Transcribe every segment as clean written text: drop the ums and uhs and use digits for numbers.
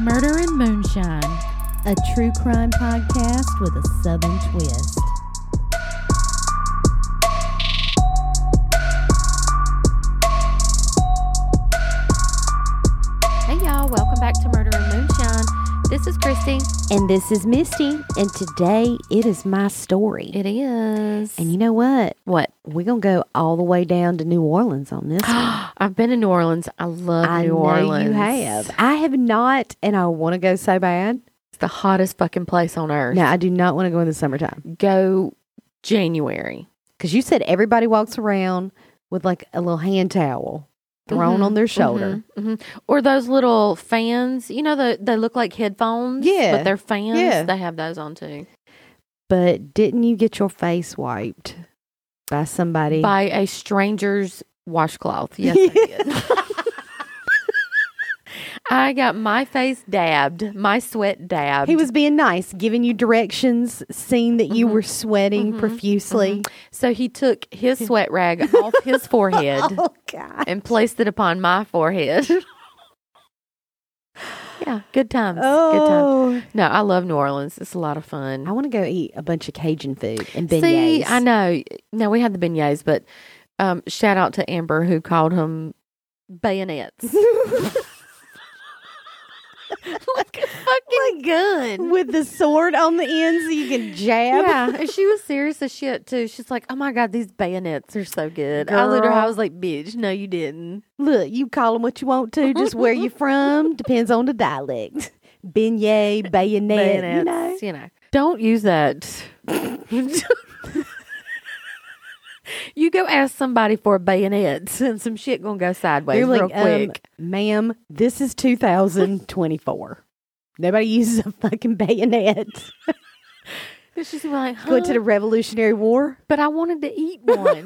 Murder and Moonshine, a true crime podcast with a southern twist. Hey y'all, welcome back to Murder and Moonshine. This is Christy. And this is Misty. And today it is my story. It is. And you know what? What? We're going to go all the way down to New Orleans on this one. I've been in New Orleans. I love New Orleans. I know you have. I have not, and I want to go so bad. It's the hottest fucking place on earth. No, I do not want to go in the summertime. Go January. Because you said everybody walks around with like a little hand towel thrown on their shoulder. Or those little fans, you know, they look like headphones, Yeah. but they're fans. Yeah. They have those on too. But didn't you get your face wiped by somebody? By a stranger's washcloth. Yes, I did. I got my face dabbed, my sweat dabbed. He was being nice, giving you directions, seeing that you were sweating profusely. So he took his sweat rag off his forehead Oh, God. and placed it upon my forehead. Yeah, good times. Good times. Oh. No, I love New Orleans. It's a lot of fun. I want to go eat a bunch of Cajun food and beignets. See, I know. No, we had the beignets, but shout out to Amber who called them bayonets. Like a fucking gun. With the sword on the end so you can jab. Yeah, and she was serious as shit too. She's like, "Oh my god, these bayonets are so good." I Girl. was like, "Bitch, no, you didn't." Look, you call them what you want to, just where you from. Depends on the dialect. Beignet, bayonet, You know. Don't use that. You go ask somebody for a bayonet and some shit gonna go sideways You're real like, quick. Ma'am, this is 2024. Nobody uses a fucking bayonet. And she's like, huh? Going to the Revolutionary War. But I wanted to eat one.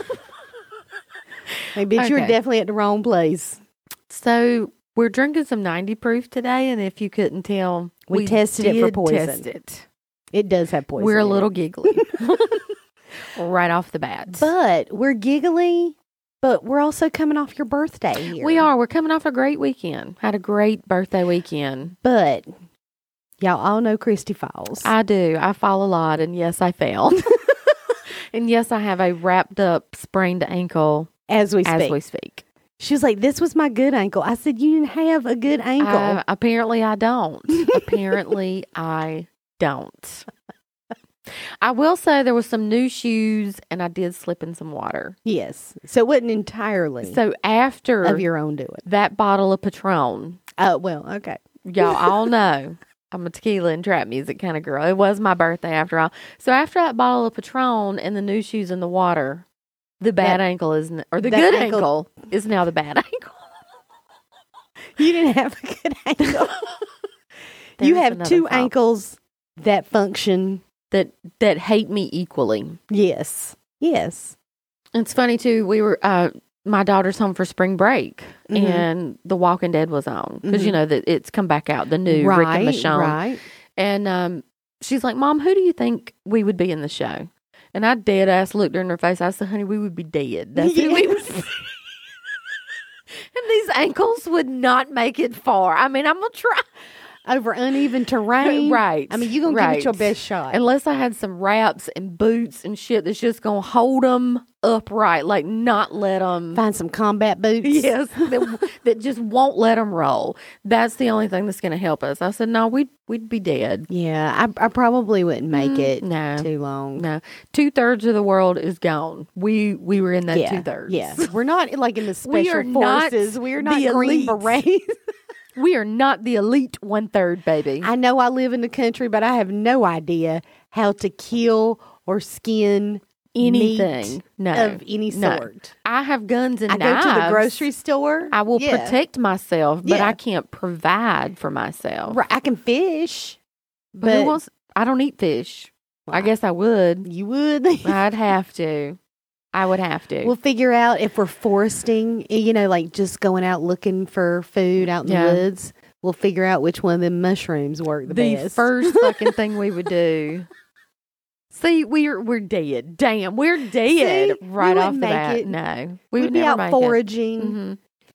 Hey, bitch, you were Okay. definitely at the wrong place. So we're drinking some 90 proof today, and if you couldn't tell, We tested it for did poison. Test it. It does have poison. We're a in it. little giggly right off the bat. But we're giggly, but we're also coming off your birthday here. We are. We're coming off a great weekend. Had a great birthday weekend. But y'all all know Christy Falls. I do. I fall a lot, and yes, I fell. And yes, I have a wrapped up sprained ankle as we speak. as we speak. She was like, this was my good ankle. I said, you didn't have a good ankle. Apparently, I don't. Apparently, I don't. I will say there was some new shoes, and I did slip in some water. Yes. So it wasn't entirely So after of your own doing. that bottle of Patron, Oh, well, okay. y'all all know I'm a tequila and trap music kind of girl. It was my birthday after all. So after that bottle of Patron and the new shoes in the water, the bad ankle is, or the that good ankle- ankle is now the bad ankle. You didn't have a good ankle. You There's have another two fault. ankles that function. that hate me equally. Yes. Yes. It's funny too. We were my daughter's home for spring break, Mhm. and The Walking Dead was on because you know that it's come back out, the new Rick and Michonne, Right. and she's like, "Mom, who do you think we would be in the show?" And I dead ass looked her in her face. I said, "Honey, we would be dead. That's who we would." Yes. And these ankles would not make it far. I mean, I'm gonna try. Over uneven terrain. Right. I mean, you're going to give it your Right. best shot. Unless I had some wraps and boots and shit that's just gonna hold them upright, like not let them. Find some combat boots. Yes, that just won't let them roll. That's the only thing that's going to help us. I said, no, we'd be dead. Yeah, I probably wouldn't make it No, too long. no. 2/3 of the world is gone. We were in that Yeah, 2/3. yeah. We're not like in the We special are not forces. We're not the Green elite. Berets. We are not the elite 1/3, baby. I know I live in the country, but I have no idea how to kill or skin Anything. meat No. of any No. sort. I have guns and I knives. go to the grocery store. I will Yeah. protect myself, but Yeah. I can't provide for myself. Right, I can fish, But who wants? I don't eat fish. I guess I would. you would. I'd have to. I would have to. We'll figure out if we're foresting, you know, like just going out looking for food out in Yeah. the woods. We'll figure out which one of them mushrooms work the best. first fucking thing we would do. See, we're dead. Damn, we're dead See, right we off wouldn't the make bat. it. No, we We'd would be never out make foraging. it. Mhm.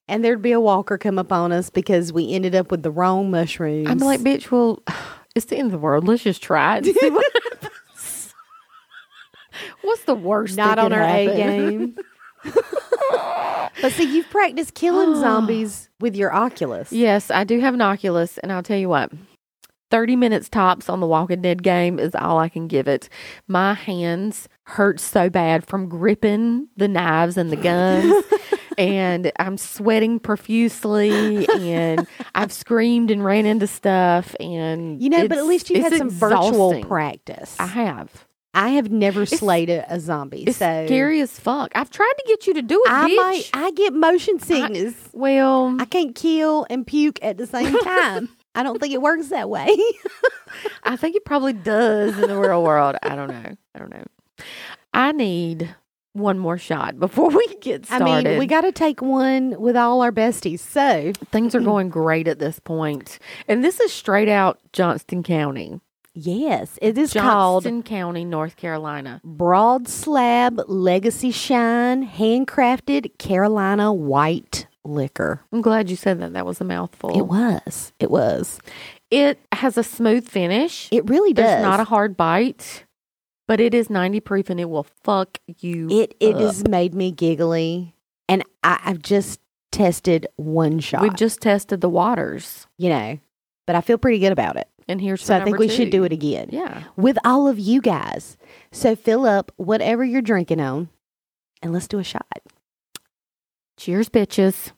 and there'd be a walker come up on us because we ended up with the wrong mushrooms. I'm like, bitch, well, it's the end of the world. Let's just try it and see what happens. What's the worst not that on could our A happen? game. But see, you've practiced killing zombies with your Oculus. Yes, I do have an Oculus, and I'll tell you what, 30 minutes tops on the Walking Dead game is all I can give it. My hands hurt so bad from gripping the knives and the guns, and I'm sweating profusely, and I've screamed and ran into stuff, and but at least you had some virtual practice. I have never slayed a zombie. It's so scary as fuck. I've tried to get you to do it, bitch. I get motion sickness. Well, I can't kill and puke at the same time. I don't think it works that way. I think it probably does in the real world. I don't know. I need one more shot before we get started. I mean, we got to take one with all our besties. So things are going great at this point. And this is straight out Johnston County. Yes, it is Johnston County, North Carolina. Broad Slab Legacy Shine Handcrafted Carolina White Liquor. I'm glad you said that. That was a mouthful. It was. It has a smooth finish. It really does. There's not a hard bite, but it is 90 proof and it will fuck you It up. has made me giggly. And I've just tested one shot. We've just tested the waters. But I feel pretty good about it. And here's So I think we should do it again. Yeah. With all of you guys. So fill up whatever you're drinking on and let's do a shot. Cheers, bitches.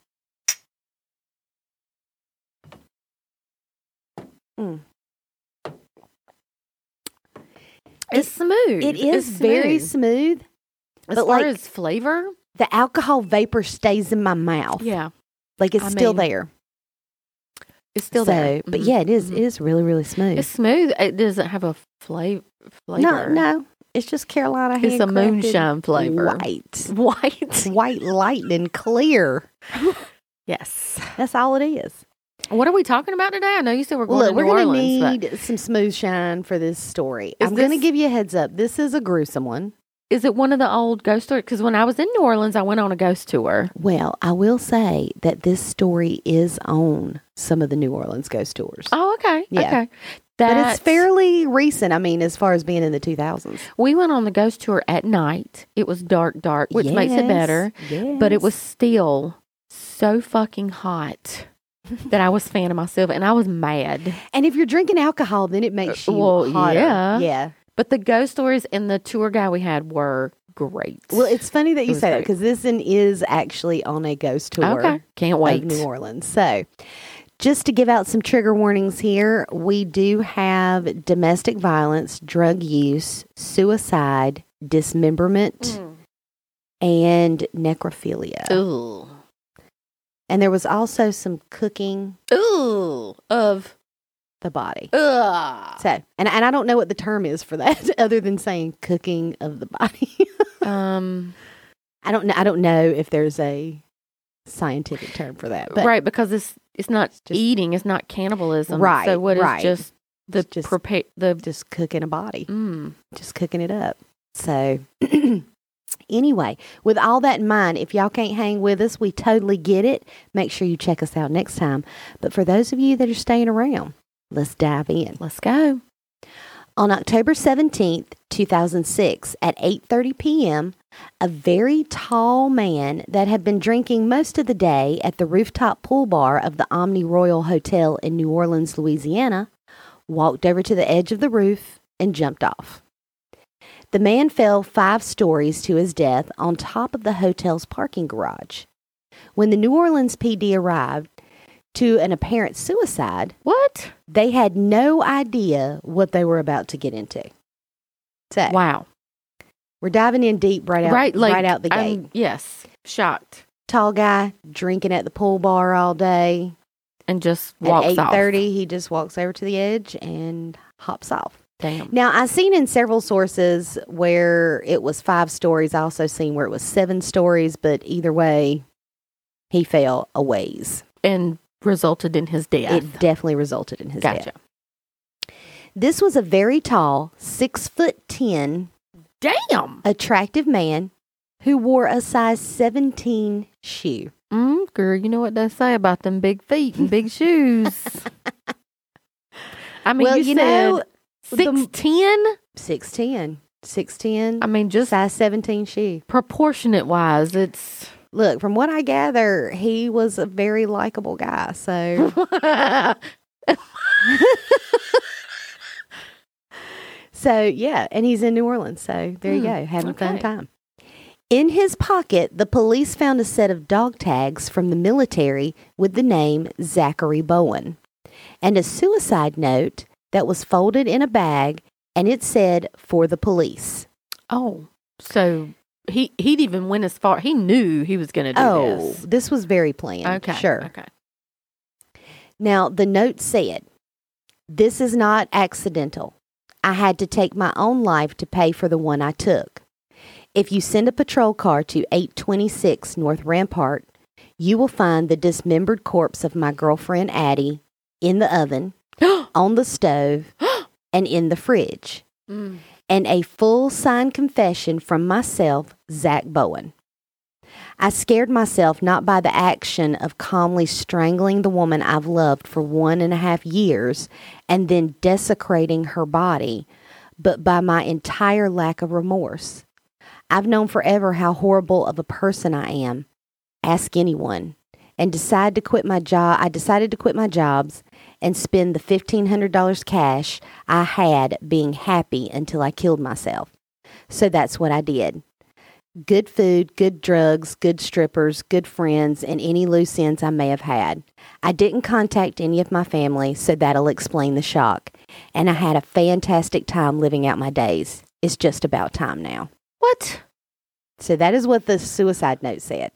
Mm. It's smooth. It is It's very smooth. As but far like- as flavor, The alcohol vapor stays in my mouth. yeah, Like it's I still mean, there. it's still there. But Mhm. yeah, it is. Mhm. It is really, really smooth. It's smooth. It doesn't have a flavor. No. It's just Carolina It's a handcrafted moonshine flavor. White. White lightning clear. Yes. That's all it is. What are we talking about today? I know you said we're going Look, to we're New going to Orleans. need some smooth shine for this story. Is I'm going to this- give you a heads up. This is a gruesome one. Is it one of the old ghost stories? Because when I was in New Orleans, I went on a ghost tour. Well, I will say that this story is on some of the New Orleans ghost tours. Oh, okay. Yeah. Okay. But it's fairly recent. I mean, as far as being in the 2000s. We went on the ghost tour at night. It was dark, which makes it better. Yes. But it was still so fucking hot that I was fanning myself and I was mad. And if you're drinking alcohol, then it makes you well, hotter. yeah. Yeah. But the ghost stories and the tour guide we had were great. Well, it's funny that you was say that great. because this one is actually on a ghost tour Okay. Can't wait. of New Orleans. So, just to give out some trigger warnings here, we do have domestic violence, drug use, suicide, dismemberment, and necrophilia. Ooh. And there was also some cooking Ooh. Of. the body. Ugh. So, and I don't know what the term is for that other than saying cooking of the body. I don't know if there's a scientific term for that. But right, because it's not just- eating, it's not cannibalism. Right, So what is right. just the Just- the just cooking a body. mm. Just cooking it up. So, anyway, with all that in mind, if y'all can't hang with us, we totally get it. Make sure you check us out next time. But for those of you that are staying around, let's dive in. Let's go. On October 17th, 2006, at 8:30 p.m., a very tall man that had been drinking most of the day at the rooftop pool bar of the Omni Royal Hotel in New Orleans, Louisiana, walked over to the edge of the roof and jumped off. The man fell 5 stories to his death on top of the hotel's parking garage. When the New Orleans PD arrived to an apparent suicide, What? they had no idea what they were about to get into. So, Wow. we're diving in deep right out the gate. Yes. Shocked. Tall guy drinking at the pool bar all day. And just At walks off. 8:30, he just walks over to the edge and hops off. Damn. Now, I've seen in several sources where it was 5 stories. I also seen where it was 7 stories, but either way, he fell a ways. And resulted in his death. It definitely resulted in his Gotcha. death. This was a very tall, 6'10", Damn. attractive man who wore a size 17 shoe. Girl, you know what they say about them big feet and big shoes. I mean, Well, you know, said 6'10"? 6'10". 6'10". I mean, just size 17 shoe. proportionate wise, it's... Look, from what I gather, he was a very likable guy. So, yeah, and he's in New Orleans. So there you go, having a fun time. In his pocket, the police found a set of dog tags from the military with the name Zachary Bowen and a suicide note that was folded in a bag, and it said, "For the police." Oh, so he'd even went as far. He knew he was going to do this. This was very planned. Okay. Sure. Okay. Now, the note said, "This is not accidental. I had to take my own life to pay for the one I took. If you send a patrol car to 826 North Rampart, you will find the dismembered corpse of my girlfriend Addie in the oven, on the stove, and in the fridge. And a full signed confession from myself, Zach Bowen. I scared myself not by the action of calmly strangling the woman I've loved for 1.5 years and then desecrating her body, but by my entire lack of remorse. I've known forever how horrible of a person I am. Ask anyone. And decided to quit my jobs and spend the $1,500 cash I had being happy until I killed myself. So that's what I did. Good food, good drugs, good strippers, good friends, and any loose ends I may have had. I didn't contact any of my family, so that'll explain the shock. And I had a fantastic time living out my days. It's just about time now." What? So that is what the suicide note said.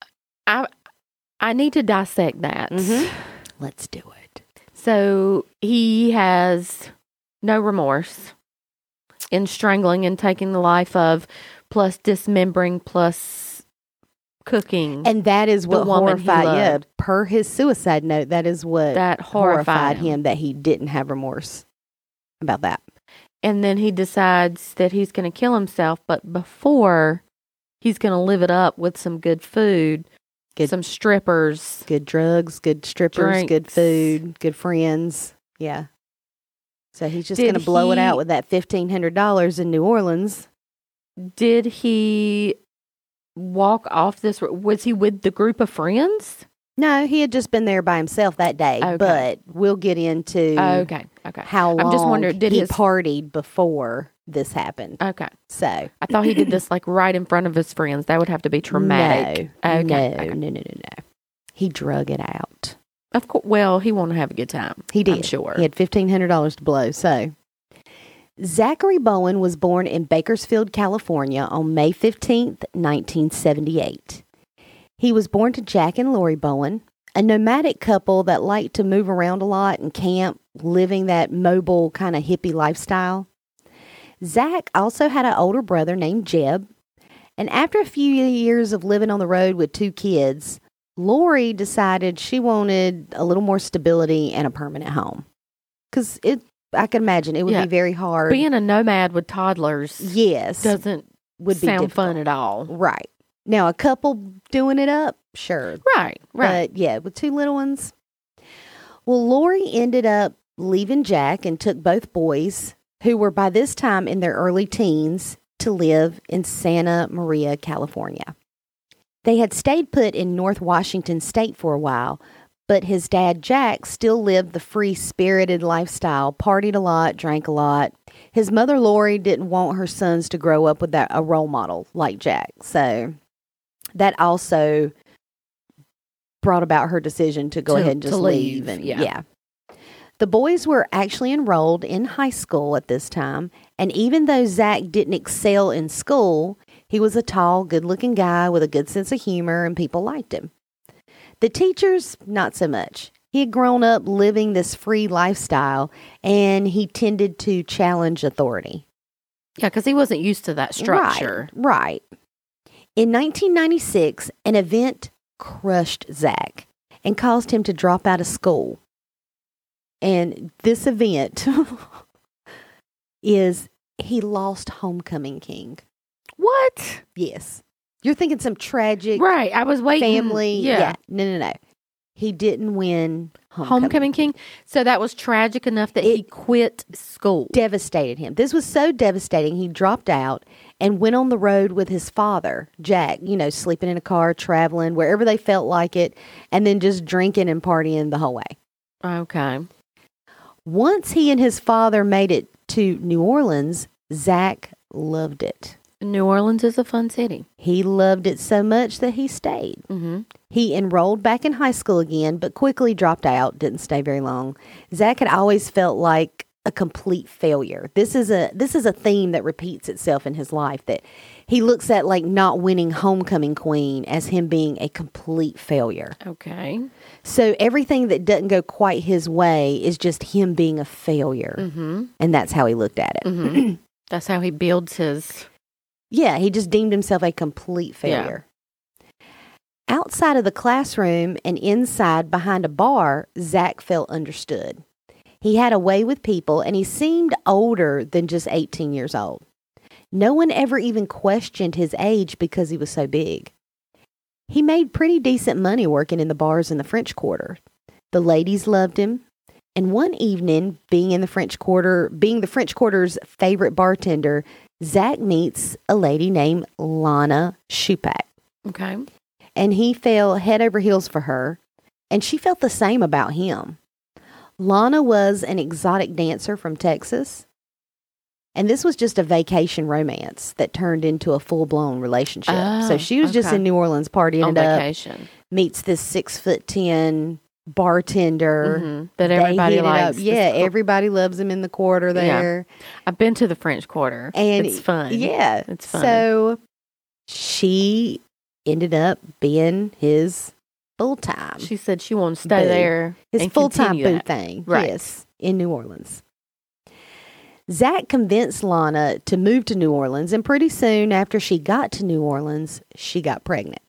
I need to dissect that. Let's do it. So he has no remorse in strangling and taking the life of, plus dismembering, plus cooking. And that is what horrified, loved. per his suicide note, that is what That horrified him, that he didn't have remorse about that. And then he decides that he's going to kill himself, but before, he's going to live it up with some good food, some strippers. Good drugs, good strippers, drinks. Good food, good friends. Yeah. So he's just going to blow it out with that $1,500 in New Orleans. Did he walk off this? Was he with the group of friends? No, he had just been there by himself that day. Okay. But we'll get into how long I'm just wondering, he partied before this happened. Okay. So I thought he did this like right in front of his friends. That would have to be traumatic. No. He drug it out. Of course. Well, he wanted to have a good time. He did. I'm sure. He had $1,500 to blow. So Zachary Bowen was born in Bakersfield, California on May 15th, 1978. He was born to Jack and Lori Bowen, a nomadic couple that liked to move around a lot and camp, living that mobile kind of hippie lifestyle. Zach also had an older brother named Jeb, and after a few years of living on the road with 2 kids, Lori decided she wanted a little more stability and a permanent home. Because I can imagine it would be very hard. Being a nomad with toddlers would be sound difficult. fun at all. Right. Now, a couple doing it up, sure. Right. But yeah, with 2 little ones. Well, Lori ended up leaving Jack and took both boys, who were by this time in their early teens, to live in Santa Maria, California. They had stayed put in North Washington State for a while, but his dad, Jack, still lived the free-spirited lifestyle, partied a lot, drank a lot. His mother, Lori, didn't want her sons to grow up with a role model like Jack, so that also brought about her decision to go ahead and just leave. And yeah. The boys were actually enrolled in high school at this time, and even though Zach didn't excel in school, he was a tall, good-looking guy with a good sense of humor, and people liked him. The teachers, not so much. He had grown up living this free lifestyle, and he tended to challenge authority. Yeah, because he wasn't used to that structure. Right. In 1996, an event crushed Zach and caused him to drop out of school. And this event is he lost Homecoming King. What? Yes. You're thinking some tragic Right. I was waiting. family. Yeah. No. He didn't win Homecoming King. So that was tragic enough that he quit school. Devastated him. This was so devastating. He dropped out and went on the road with his father, Jack, sleeping in a car, traveling wherever they felt like it, and then just drinking and partying the whole way. Okay. Once he and his father made it to New Orleans, Zach loved it. New Orleans is a fun city. He loved it so much that he stayed. Mm-hmm. He enrolled back in high school again, but quickly dropped out, didn't stay very long. Zach had always felt like a complete failure. This is a theme that repeats itself in his life, that he looks at like not winning homecoming queen as him being a complete failure. Okay. So everything that doesn't go quite his way is just him being a failure. Mm-hmm. And that's how he looked at it. Mm-hmm. That's how he builds his... Yeah, he just deemed himself a complete failure. Yeah. Outside of the classroom and inside behind a bar, Zach felt understood. He had a way with people, and he seemed older than just 18 years old. No one ever even questioned his age because he was so big. He made pretty decent money working in the bars in the French Quarter. The ladies loved him. And one evening, being the French Quarter's favorite bartender, Zach meets a lady named Lana Shupak. Okay. And he fell head over heels for her, and she felt the same about him. Lana was an exotic dancer from Texas, and this was just a vacation romance that turned into a full-blown relationship. So she was just in New Orleans partying on vacation. Meets this 6'10" bartender that everybody likes. Yeah, everybody loves him in the Quarter there. Yeah. I've been to the French Quarter, and it's fun. Yeah, it's fun. So she ended up being his full time. She said she wanted to stay there. His full time boo that. thing. Right. Yes, in New Orleans. Zach convinced Lana to move to New Orleans, and pretty soon after she got to New Orleans, she got pregnant.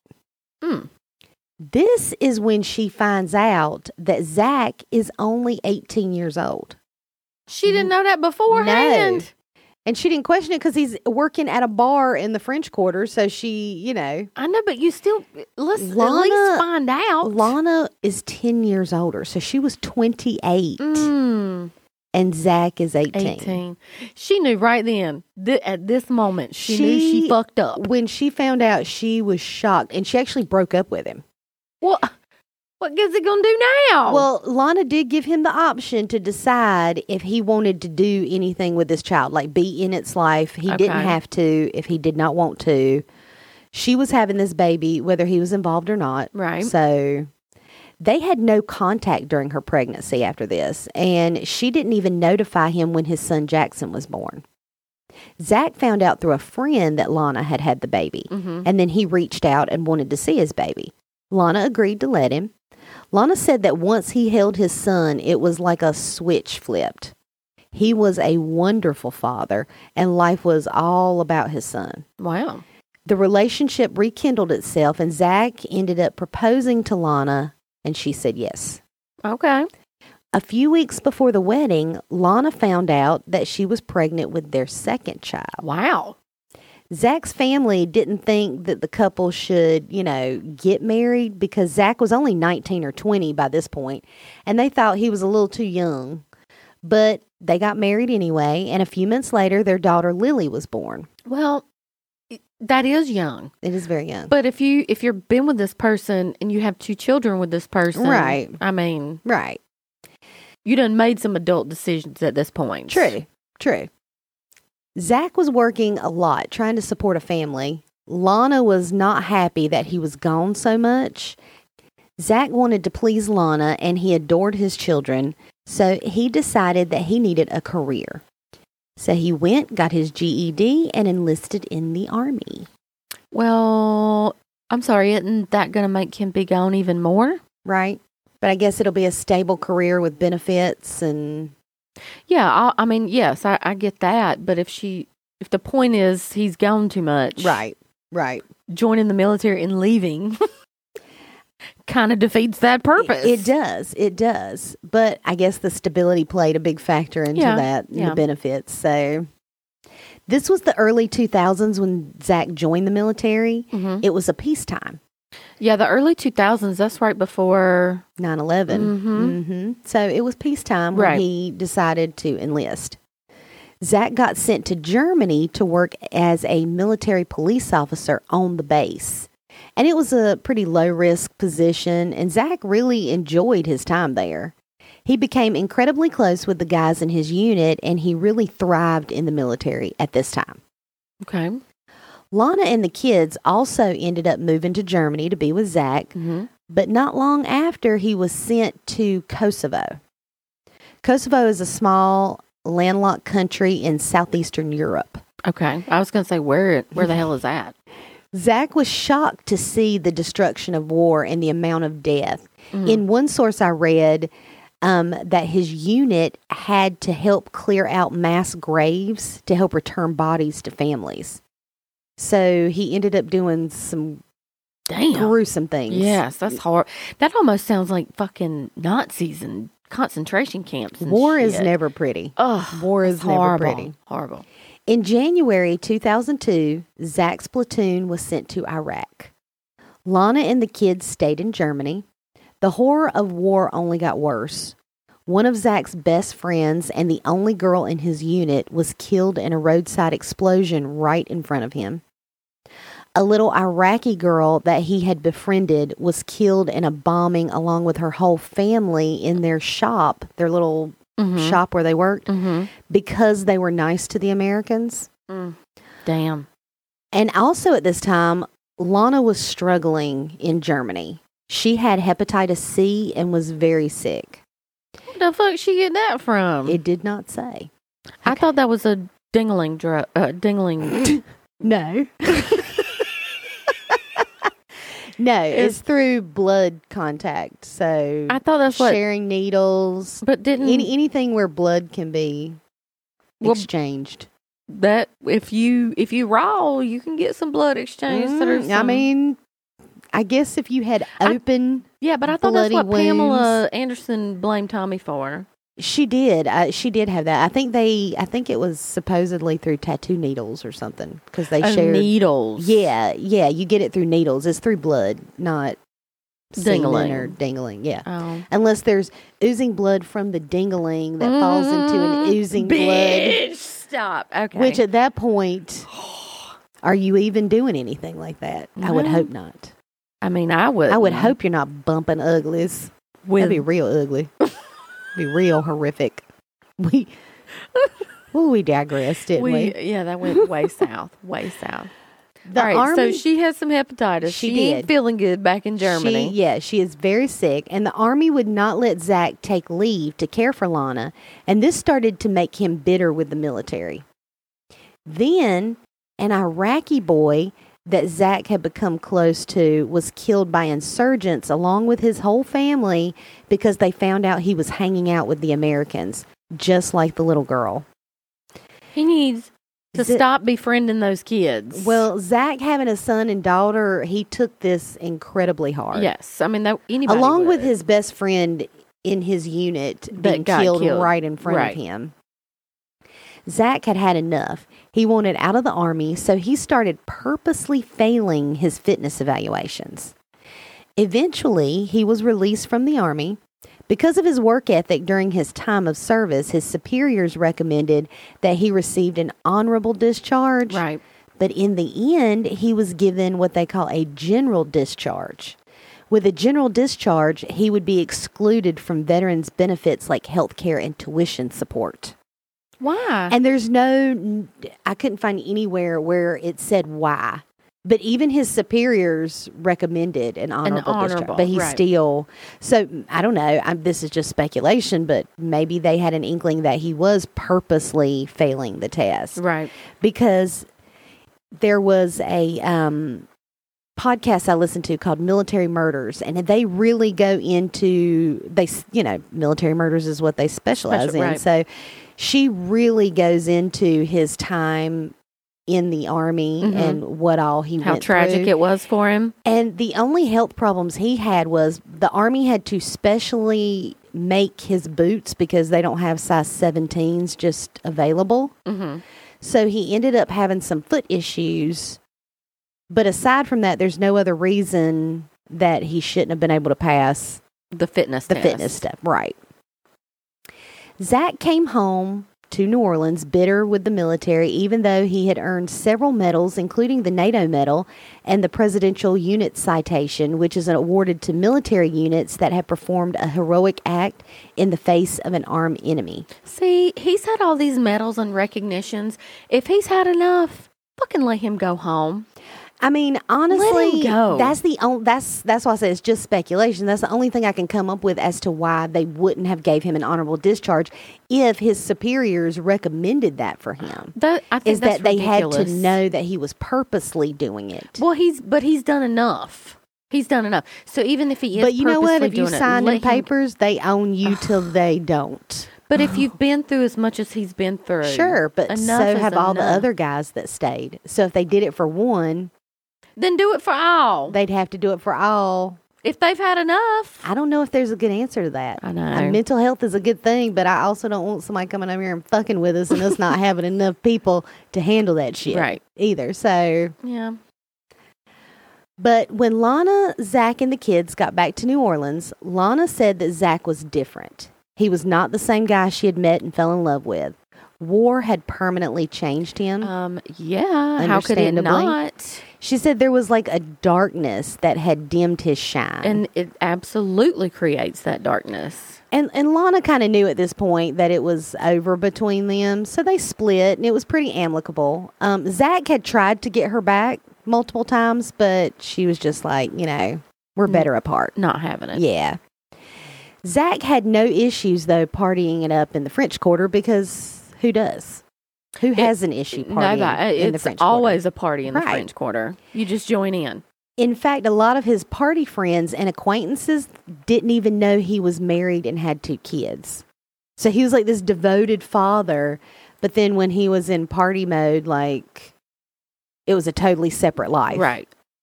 This is when she finds out that Zach is only 18 years old. She didn't know that beforehand. No. And she didn't question it because he's working at a bar in the French Quarter. So she, I know, but you still, let's at least find out. Lana is 10 years older. So she was 28. And Zach is 18. She knew right then, at this moment, she knew she fucked up. When she found out, she was shocked. And she actually broke up with him. What is he going to do now? Well, Lana did give him the option to decide if he wanted to do anything with this child, like be in its life. He didn't have to if he did not want to. She was having this baby, whether he was involved or not. Right. So they had no contact during her pregnancy after this, and she didn't even notify him when his son Jackson was born. Zach found out through a friend that Lana had had the baby, and then he reached out and wanted to see his baby. Lana agreed to let him. Lana said that once he held his son, it was like a switch flipped. He was a wonderful father, and life was all about his son. Wow. The relationship rekindled itself, and Zach ended up proposing to Lana, and she said yes. Okay. A few weeks before the wedding, Lana found out that she was pregnant with their second child. Wow. Zach's family didn't think that the couple should, get married because Zach was only 19 or 20 by this point, and they thought he was a little too young. But they got married anyway, and a few months later, their daughter Lily was born. Well, that is young. It is very young. But if you've been with this person and you have 2 children with this person, right? I mean, right. You done made some adult decisions at this point. True. Zach was working a lot, trying to support a family. Lana was not happy that he was gone so much. Zach wanted to please Lana, and he adored his children, so he decided that he needed a career. So he went, got his GED, and enlisted in the Army. Well, I'm sorry, isn't that going to make him be gone even more? Right. But I guess it'll be a stable career with benefits and... Yeah, I mean, yes, I get that. But if the point is he's gone too much. Right. Joining the military and leaving kind of defeats that purpose. It does. But I guess the stability played a big factor into that, and the benefits. So This was the early 2000s when Zach joined the military. Mm-hmm. It was a peacetime. Yeah, the early 2000s, that's right before 9/11. Mm-hmm. So it was peacetime when Right. he decided to enlist. Zach got sent to Germany to work as a military police officer on the base. And it was a pretty low-risk position, and Zach really enjoyed his time there. He became incredibly close with the guys in his unit, and he really thrived in the military at this time. Okay. Lana and the kids also ended up moving to Germany to be with Zach, Mm-hmm. but not long after he was sent to Kosovo. Kosovo is a small, landlocked country in southeastern Europe. Okay. I was going to say, where the hell is that? Zach was shocked to see the destruction of war and the amount of death. In one source I read that his unit had to help clear out mass graves to help return bodies to families. So he ended up doing some Damn. gruesome things. Yes, that's horrible. That almost sounds like fucking Nazis and concentration camps. And War is shit. never pretty. Ugh, War is it's never horrible. pretty. Horrible. In January 2002, Zach's platoon was sent to Iraq. Lana and the kids stayed in Germany. The horror of war only got worse. One of Zach's best friends and the only girl in his unit was killed in a roadside explosion right in front of him. A little Iraqi girl that he had befriended was killed in a bombing along with her whole family in their shop, their little shop where they worked, because they were nice to the Americans. Damn. And also at this time, Lana was struggling in Germany. She had hepatitis C and was very sick. What the fuck she get that from? It did not say. I thought that was a dingling drug. Dingling. No. No, it's through blood contact. So I thought that's what. sharing needles, But didn't anything where blood can be Well, exchanged. that if you raw, you can get some blood exchange. I mean, I guess if you had open, yeah, but I thought that's what bloody Pamela Anderson blamed Tommy for. she did. She did have that. I think it was supposedly through tattoo needles or something because they shared needles. Yeah, you get it through needles. It's through blood, not semen Dingling. or dingling. Yeah, Oh. unless there's oozing blood from the dingling that falls into an oozing blood. Bitch, stop. Okay. Which at that point, are you even doing anything like that? I would No. hope not. I mean, I would. I would hope you're not bumping uglies. That'd be real ugly. Be real horrific. We digressed, didn't we? Yeah, that went way south. Way south. The All right, army, so she has some hepatitis. She She ain't did. feeling good back in Germany. she is very sick, and the army would not let Zach take leave to care for Lana, and this started to make him bitter with the military. Then, an Iraqi boy that Zach had become close to was killed by insurgents along with his whole family because they found out he was hanging out with the Americans, just like the little girl. He needs to Z- stop befriending those kids. Well, Zach having a son and daughter, he took this incredibly hard. yes. I mean, that anybody Along with would. his best friend in his unit being got killed killed. right in front Right. of him. Zach had had enough. He wanted out of the army, so he started purposely failing his fitness evaluations. Eventually, he was released from the army. Because of his work ethic during his time of service, his superiors recommended that he received an honorable discharge. Right. But in the end, he was given what they call a general discharge. With a general discharge, he would be excluded from veterans' benefits like health care and tuition support. Why? And I couldn't find anywhere where it said why. But even his superiors recommended an honorable discharge. honorable, But he right. still, so I don't know, this is just speculation, but maybe they had an inkling that he was purposely failing the test. right. Because there was a podcast I listened to called Military Murders, and they really go into military murders is what they specialize in. Right. So she really goes into his time in the army Mhm. and what all he How went tragic through. it was for him. And the only health problems he had was the army had to specially make his boots because they don't have size 17s just available. Mm-hmm. So he ended up having some foot issues. But aside from that, there's no other reason that he shouldn't have been able to pass The fitness stuff. Right. Zach came home to New Orleans bitter with the military, even though he had earned several medals, including the NATO Medal and the Presidential Unit Citation, which is awarded to military units that have performed a heroic act in the face of an armed enemy. See, he's had all these medals and recognitions. If he's had enough, fucking let him go home. I mean, honestly, Let him go. That's why I say it's just speculation. That's the only thing I can come up with as to why they wouldn't have gave him an honorable discharge if his superiors recommended that for him. I think that's they had ridiculous. to know that he was purposely doing it. Well, he's done enough. He's done enough. So even if he is, But you know what? If you doing it, sign let them papers, they own you till they don't. But if you've been through as much as he's been through, Sure, but enough so is have all the enough. other guys that stayed. So if they did it for one, then do it for all. they'd have to do it for all. If they've had enough. I don't know if there's a good answer to that. I know. Mental health is a good thing, but I also don't want somebody coming over here and fucking with us and us not having enough people to handle that shit. Right. Either. So, Yeah. but when Lana, Zach, and the kids got back to New Orleans, Lana said that Zach was different. He was not the same guy she had met and fell in love with. War had permanently changed him. Yeah. How could it Understandably. not? She said there was like a darkness that had dimmed his shine. And it absolutely creates that darkness. And Lana kind of knew at this point that it was over between them, so they split, and it was pretty amicable. Zach had tried to get her back multiple times, but she was just like, we're better apart. Not having it. Yeah. Zach had no issues, though, partying it up in the French Quarter, because who does? Who has an issue partying in the French It's always a party in the Right. French Quarter. You just join in. In fact, a lot of his party friends and acquaintances didn't even know he was married and had 2 kids. So he was like this devoted father, but then when he was in party mode, like, it was a totally separate life. Right.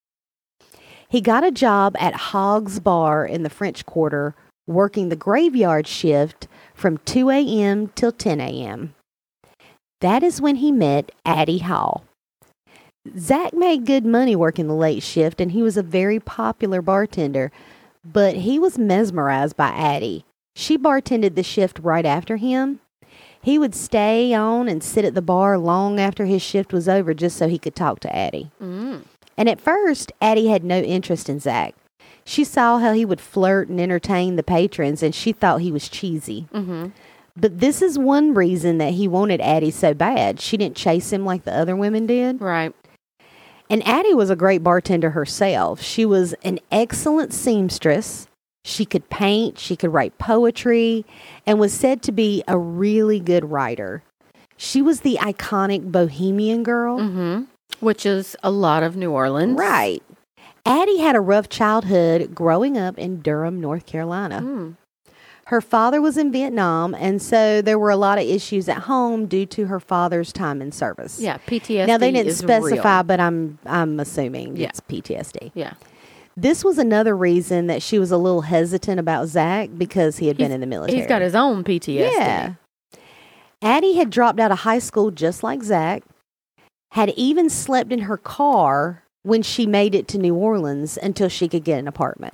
He got a job at Hogg's Bar in the French Quarter, working the graveyard shift from 2 a.m. till 10 a.m. That is when he met Addie Hall. Zach made good money working the late shift, and he was a very popular bartender, but he was mesmerized by Addie. She bartended the shift right after him. He would stay on and sit at the bar long after his shift was over just so he could talk to Addie. Mm. And at first, Addie had no interest in Zach. She saw how he would flirt and entertain the patrons, and she thought he was cheesy. Mm-hmm. But this is one reason that he wanted Addie so bad. She didn't chase him like the other women did. Right. And Addie was a great bartender herself. She was an excellent seamstress. She could paint, she could write poetry, and was said to be a really good writer. She was the iconic bohemian girl. Mm-hmm. Which is a lot of New Orleans. Right. Addie had a rough childhood growing up in Durham, North Carolina. Mm. Her father was in Vietnam, and so there were a lot of issues at home due to her father's time in service. Yeah, PTSD. Now, they didn't is specify, real. but I'm assuming Yeah. it's PTSD. Yeah. This was another reason that she was a little hesitant about Zach because he had been in the military. He's got his own PTSD. Yeah. Addie had dropped out of high school just like Zach, had even slept in her car when she made it to New Orleans until she could get an apartment.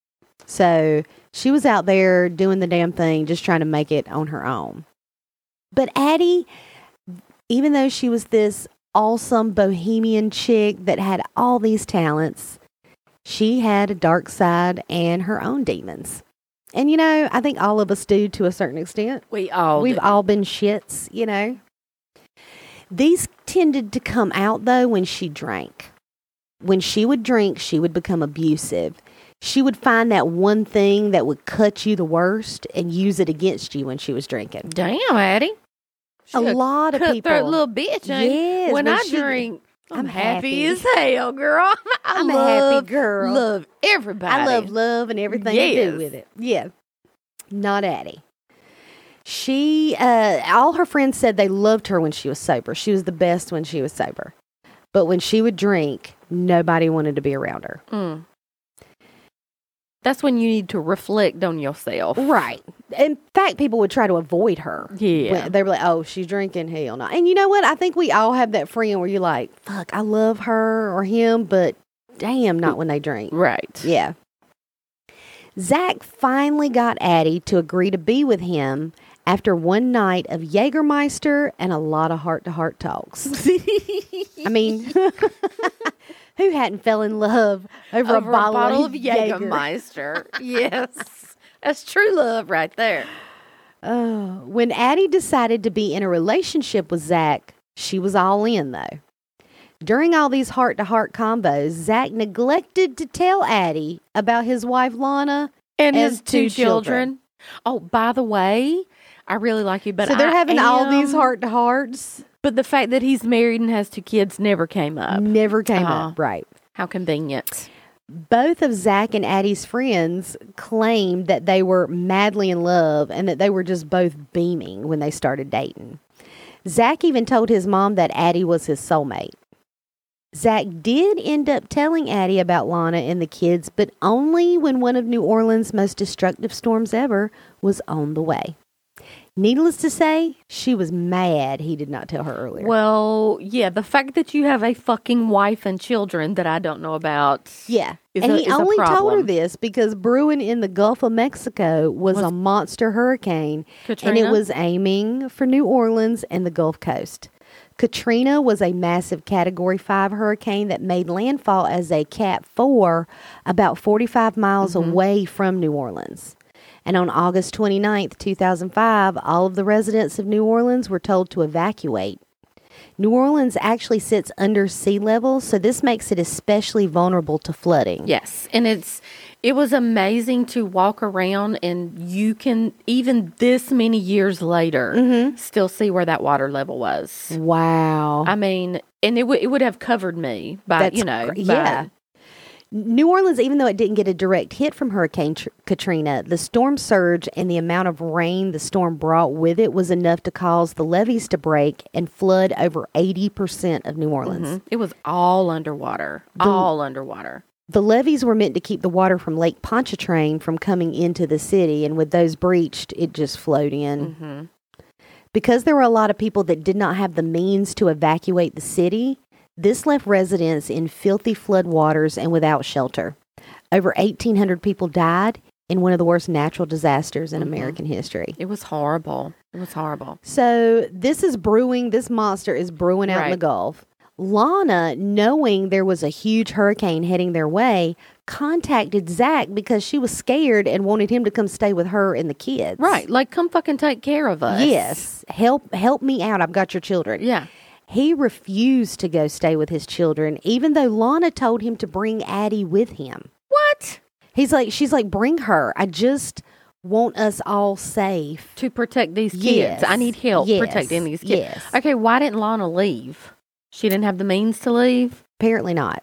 So she was out there doing the damn thing, just trying to make it on her own. But Addie, even though she was this awesome bohemian chick that had all these talents, she had a dark side and her own demons. And, I think all of us do to a certain extent. We've We've all been shits, These tended to come out, though, when she drank. When she would drink, she would become abusive. She would find that one thing that would cut you the worst and use it against you when she was drinking. Damn, Addie. A lot of people. Cutthroat little bitch. Ain't Yes, when but I she- drink, I'm I'm happy happy. as hell, girl. I'm a happy girl. Love everybody. I love love and everything to Yes. do with it. Yeah. Not Addie. She, all her friends said they loved her when she was sober. She was the best when she was sober. But when she would drink, nobody wanted to be around her. Mm. That's when you need to reflect on yourself. Right. In fact, people would try to avoid her. Yeah. They were like, oh, she's drinking. Hell no. And you know what? I think we all have that friend where you're like, fuck, I love her or him, but damn, not when they drink. Right. Yeah. Zach finally got Addie to agree to be with him after one night of Jägermeister and a lot of heart-to-heart talks. I mean, who hadn't fell in love over a bottle of Jaeger? Jägermeister? Yes. That's true love right there. When Addie decided to be in a relationship with Zach, she was all in, though. During all these heart-to-heart combos, Zach neglected to tell Addie about his wife, Lana, And his two children. Oh, by the way, I really like you, but so they're having all these heart-to-hearts. But the fact that he's married and has two kids never came up. Never came up, right. How convenient. Both of Zach and Addie's friends claimed that they were madly in love and that they were just both beaming when they started dating. Zach even told his mom that Addie was his soulmate. Zach did end up telling Addie about Lana and the kids, but only when one of New Orleans' most destructive storms ever was on the way. Needless to say, she was mad he did not tell her earlier. Well, yeah, the fact that you have a fucking wife and children that I don't know about. Yeah. Is and a, he is a only told her problem. this because brewing in the Gulf of Mexico was a monster hurricane. Katrina? And it was aiming for New Orleans and the Gulf Coast. Katrina was a massive Category 5 hurricane that made landfall as a Cat 4 about 45 miles away from New Orleans. And on August 29th, 2005, all of the residents of New Orleans were told to evacuate. New Orleans actually sits under sea level, so this makes it especially vulnerable to flooding. Yes, and it was amazing to walk around and you can, even this many years later, still see where that water level was. Wow. I mean, and it would have covered me by, Yeah. New Orleans, even though it didn't get a direct hit from Hurricane Katrina, the storm surge and the amount of rain the storm brought with it was enough to cause the levees to break and flood over 80% of New Orleans. It was all underwater. All underwater. The levees were meant to keep the water from Lake Pontchartrain from coming into the city, and with those breached, it just flowed in. Because there were a lot of people that did not have the means to evacuate the city, this left residents in filthy flood waters and without shelter. Over 1,800 people died in one of the worst natural disasters in American history. It was horrible. It was horrible. So this monster is brewing out in the Gulf. Lana, knowing there was a huge hurricane heading their way, contacted Zach because she was scared and wanted him to come stay with her and the kids. Right. Like, come fucking take care of us. Yes. Help me out. I've got your children. Yeah. He refused to go stay with his children, even though Lana told him to bring Addie with him. What? She's like, bring her. I just want us all safe. To protect these kids. Yes. I need help protecting these kids. Yes. Okay, why didn't Lana leave? She didn't have the means to leave? Apparently not.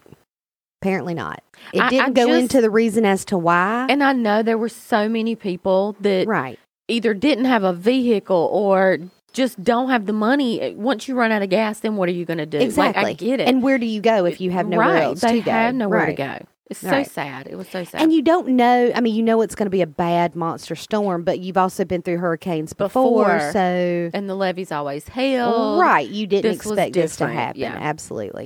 It I didn't go into the reason as to why. And I know there were so many people that either didn't have a vehicle or just don't have the money. Once you run out of gas, then what are you going to do? Exactly. Like, I get it. And where do you go if you have nowhere else to go? They have nowhere to go. It's so sad. It was so sad. And you don't know, I mean, you know it's going to be a bad monster storm, but you've also been through hurricanes before. So and the levees always held. Right. You didn't expect this to happen. Yeah. Absolutely.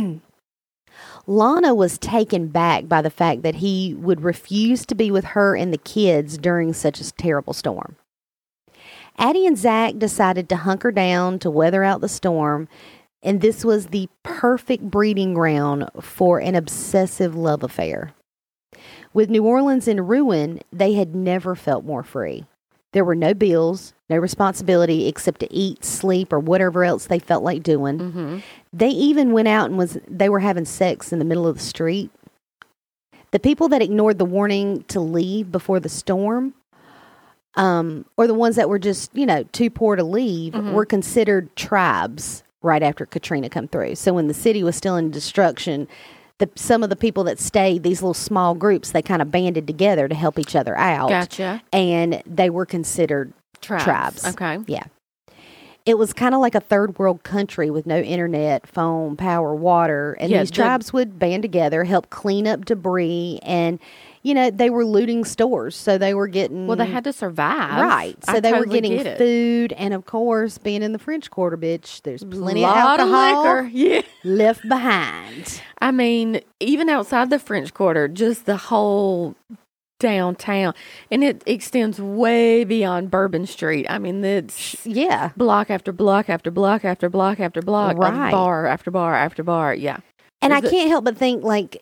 Lana was taken back by the fact that he would refuse to be with her and the kids during such a terrible storm. Addie and Zach decided to hunker down to weather out the storm, and this was the perfect breeding ground for an obsessive love affair. With New Orleans in ruin, they had never felt more free. There were no bills, no responsibility except to eat, sleep, or whatever else they felt like doing. They even went out and they were having sex in the middle of the street. The people that ignored the warning to leave before the storm, or the ones that were just, too poor to leave, were considered tribes right after Katrina come through. So when the city was still in destruction, some of the people that stayed, these little small groups, they kind of banded together to help each other out. Gotcha. And they were considered tribes. Okay. Yeah. It was kind of like a third world country with no internet, phone, power, water. And these tribes would band together, help clean up debris, and they were looting stores, so they were getting... Well, they had to survive. Right. So I they were totally getting get it. food, and of course, being in the French Quarter, bitch, there's plenty of Lot alcohol liquor. Yeah. left behind. I mean, even outside the French Quarter, just the whole downtown. And it extends way beyond Bourbon Street. I mean, it's Yeah. block after block after block after block after block. Right. Of bar after bar after bar. Yeah. And I Is it- can't help but think, like,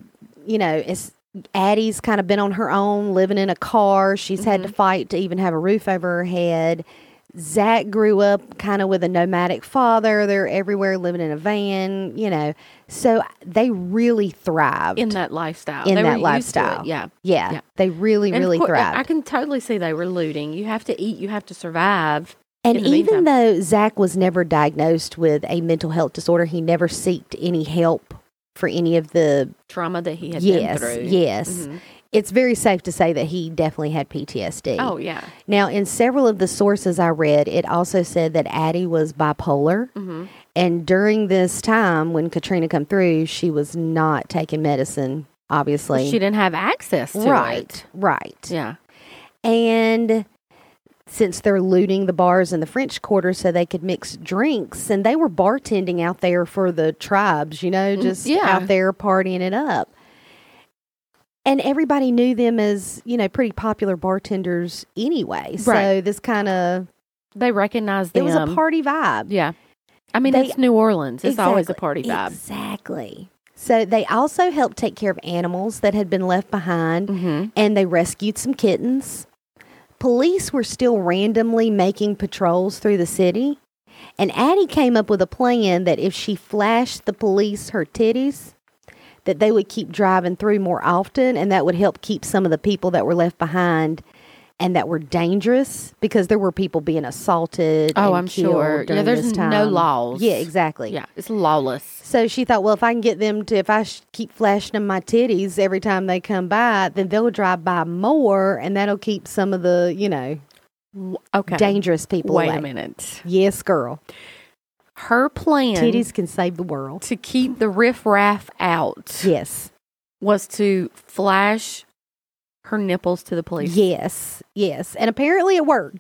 Addie's kind of been on her own, living in a car. She's had to fight to even have a roof over her head. Zach grew up kind of with a nomadic father. They're everywhere living in a van, So they really thrived in that lifestyle. in They that were used to lifestyle. it. Yeah. Yeah. Yeah. They really, And of really course, thrived. I can totally see they were looting. You have to eat. You have to survive. And in the even meantime. though Zach was never diagnosed with a mental health disorder, he never sought any help for any of the Trauma that he had yes, been through. yes. Mhm. It's very safe to say that he definitely had PTSD. Oh, yeah. Now, in several of the sources I read, it also said that Addie was bipolar. Mm-hmm. And during this time, when Katrina come through, she was not taking medicine, obviously. She didn't have access to it. Right. Yeah. And since they're looting the bars in the French Quarter so they could mix drinks, and they were bartending out there for the tribes, just yeah. out there partying it up. And everybody knew them as, pretty popular bartenders anyway. So Right. this kind of, They recognized them. it was a party vibe. Yeah. I mean, They- it's New Orleans. It's always a Exactly. party vibe. Exactly. So they also helped take care of animals that had been left behind, Mm-hmm. and they rescued some kittens. Police were still randomly making patrols through the city, and Addie came up with a plan that if she flashed the police her titties, that they would keep driving through more often, and that would help keep some of the people that were left behind and that were dangerous, because there were people being assaulted. Oh, and I'm killed sure. Yeah, during there's this no time. laws. Yeah, exactly. Yeah, it's lawless. So she thought, well, if I can get them to, if I keep flashing them my titties every time they come by, then they'll drive by more, and that'll keep some of the, Okay. dangerous people Wait away. a minute. Yes, girl. Her plan Titties can save the world. to keep the riffraff out Yes. was to flash her nipples to the police. Yes. Yes. And apparently it worked.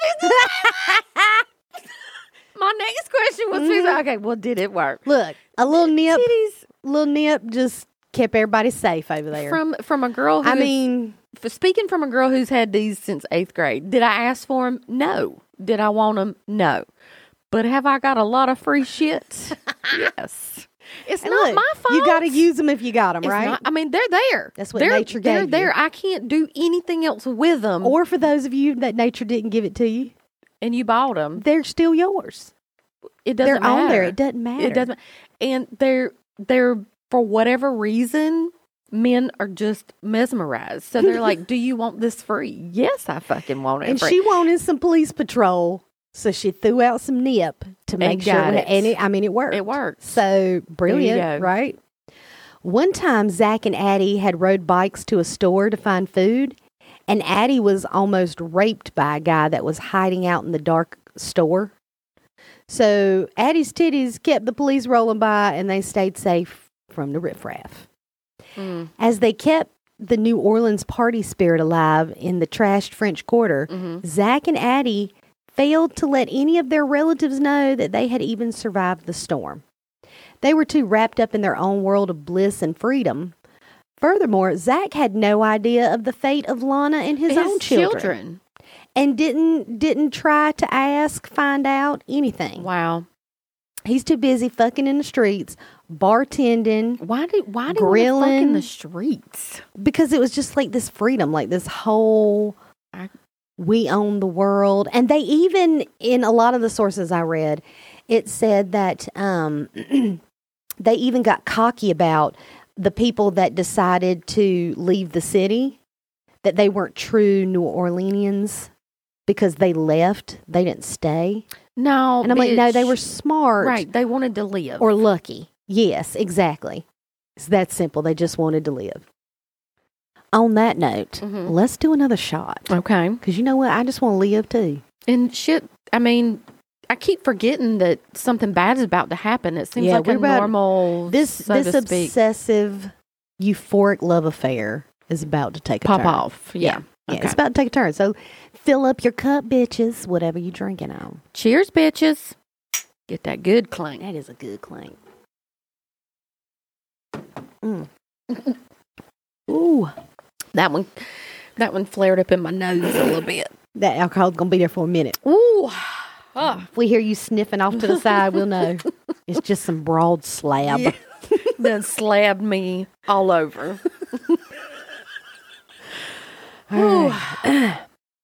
My next question was, okay, well, did it work? Look, a little Titties nip just kept everybody safe over there. from a girl who I mean, speaking from a girl who's had these since 8th grade. Did I ask for them? No. Did I want them? No. But have I got a lot of free shit? Yes. It's and not look, my fault. you got to use them if you got them, It's right? not- I mean, they're there. That's what they're, nature They're gave there. you. I can't do anything else with them. Or for those of you that nature didn't give it to you, And you bought them. they're still yours. It doesn't They're matter. on there. It doesn't matter. It doesn't. And they're for whatever reason, men are just mesmerized. So they're like, "Do you want this free?" Yes, I fucking want it And free. she wanted some police patrol, so she threw out some nip to make sure. got it. And it worked. It worked. So brilliant, go. right? One time, Zach and Addie had rode bikes to a store to find food, and Addie was almost raped by a guy that was hiding out in the dark store. So Addie's titties kept the police rolling by, and they stayed safe from the riffraff. Mm. As they kept the New Orleans party spirit alive in the trashed French Quarter, Mm-hmm. Zach and Addie failed to let any of their relatives know that they had even survived the storm. They were too wrapped up in their own world of bliss and freedom. Furthermore, Zach had no idea of the fate of Lana and his own children, and didn't try to ask, find out anything. Wow. He's too busy fucking in the streets, bartending, Why do you fuck Grilling. in the streets? because it was just like this freedom, like this whole we own the world. And they even, in a lot of the sources I read, it said that they even got cocky about the people that decided to leave the city, that they weren't true New Orleanians because they left, they didn't stay. No, And I'm like, no, they bitch. were smart. right. They wanted to live. Or lucky. Yes, exactly. It's that simple. They just wanted to live. On that note, Mhm. let's do another shot. Okay. Because you know what? I just want to live too. And shit, I mean, I keep forgetting that something bad is about to happen. It seems Yeah, like a we're about- normal, This so to speak. obsessive, euphoric love affair is about to take a Pop turn. off. Yeah. Yeah, Okay. it's about to take a turn. So fill up your cup, bitches, whatever you're drinking on. Cheers, bitches. Get that good clank. That is a good clank. Ooh. That one flared up in my nose a little bit. That alcohol's going to be there for a minute. Ooh. Oh. If we hear you sniffing off to the side, we'll know. It's just some broad slab. Yeah. That slabbed me all over. All right.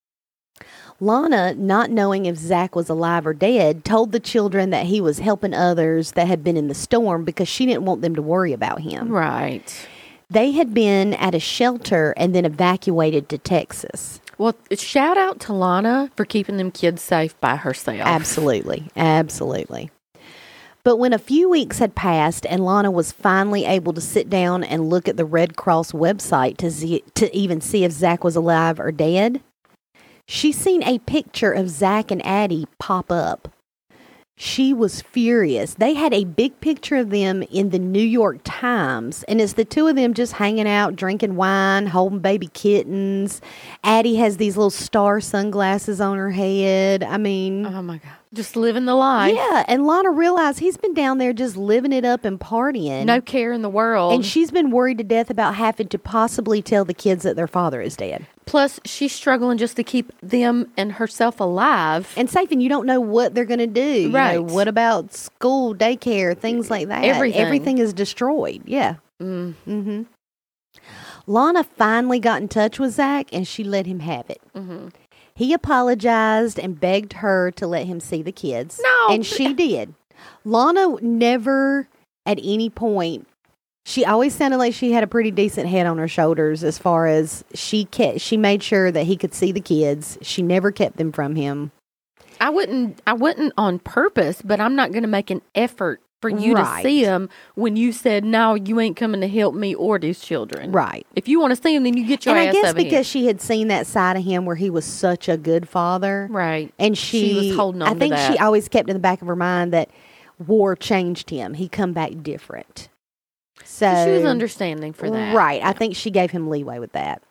Lana, not knowing if Zach was alive or dead, told the children that he was helping others that had been in the storm because she didn't want them to worry about him. Right. They had been at a shelter and then evacuated to Texas. Well, shout out to Lana for keeping them kids safe by herself. Absolutely. Absolutely. But when a few weeks had passed and Lana was finally able to sit down and look at the Red Cross website to even see if Zach was alive or dead, she seen a picture of Zach and Addie pop up. She was furious. They had a big picture of them in the New York Times, and it's the two of them just hanging out, drinking wine, holding baby kittens. Addie has these little star sunglasses on her head. I mean... Oh, my God. Just living the life. Yeah, and Lana realized he's been down there just living it up and partying. No care in the world. And she's been worried to death about having to possibly tell the kids that their father is dead. Plus, she's struggling just to keep them and herself alive. And safe, and you don't know what they're going to do. Right. You know, what about school, daycare, things like that? Everything. Everything is destroyed. Yeah. Mm-hmm. Lana finally got in touch with Zach, and she let him have it. Mm-hmm. He apologized and begged her to let him see the kids. No. And she did. Lana never at any point, she always sounded like she had a pretty decent head on her shoulders as far as she made sure that he could see the kids. She never kept them from him. I wouldn't on purpose, but I'm not going to make an effort for you Right. to see them when you said, no, you ain't coming to help me or these children. Right. If you want to see them, then you get your And ass I guess over here. because she had seen that side of him where he was such a good father. Right. And She was holding on I to think that. she always kept in the back of her mind that war changed him. He come back different. So she was understanding for that. Right. I think she gave him leeway with that.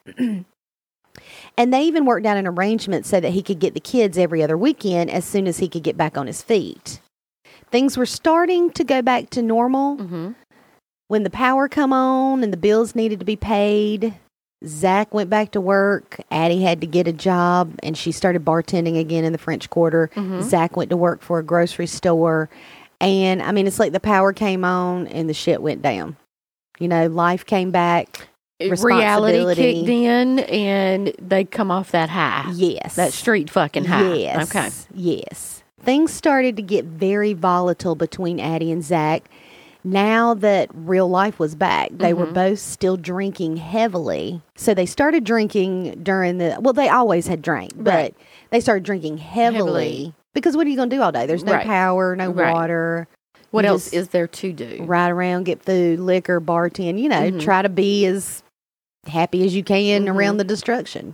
And they even worked out an arrangement so that he could get the kids every other weekend as soon as he could get back on his feet. Things were starting to go back to normal. Mm-hmm. When the power come on and the bills needed to be paid, Zach went back to work. Addie had to get a job, and she started bartending again in the French Quarter. Mm-hmm. Zach went to work for a grocery store. And, I mean, it's like the power came on and the shit went down. You know, life came back. Reality Responsibility. kicked in, and they come off that high. Yes. That street fucking high. Yes. Okay. Yes. Things started to get very volatile between Addie and Zach. Now that real life was back, they were both still drinking heavily. So they started drinking during they always had drank, but Right. they started drinking heavily. Because what are you going to do all day? There's no Right. power, no Right. water. What You else just is there to do? Ride around, get food, liquor, bartend, you know, try to be as happy as you can around the destruction.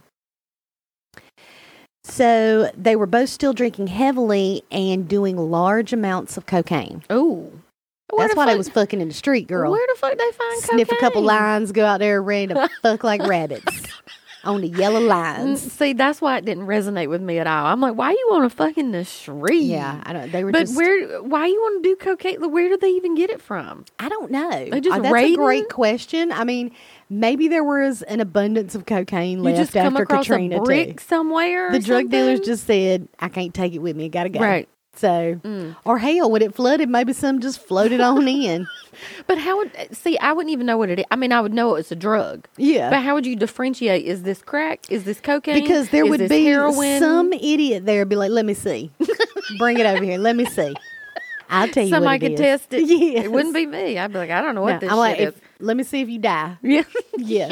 So they were both still drinking heavily and doing large amounts of cocaine. Oh. That's why they was fucking in the street, girl. Where the fuck they find Sniff a couple cocaine? lines, go out there ready to fuck like rabbits on the yellow lines. See, that's why it didn't resonate with me at all. I'm like, why you want to fuck in the street? Yeah, I don't. They were But just. why you want to do cocaine? Where do they even get it from? I don't know. They just That's raiding? a great question. I mean, maybe there was an abundance of cocaine You left just come after across Katrina a brick too. somewhere. The or drug dealers something? just said, "I can't take it with me. I gotta go." Right. So, or hell, when it flooded, maybe some just floated on in. But how would I wouldn't even know what it is. I mean, I would know it's a drug. Yeah. But how would you differentiate? Is this crack? Is this cocaine? Because there Is would this be heroin? some idiot there be like, "Let me see. Bring it over here. Let me see. I'll tell you Somebody what it could is." test it. Yes. It wouldn't be me. I'd be like, I don't know what No, this I'm like, shit is. let me see if you die. Yeah. Yeah.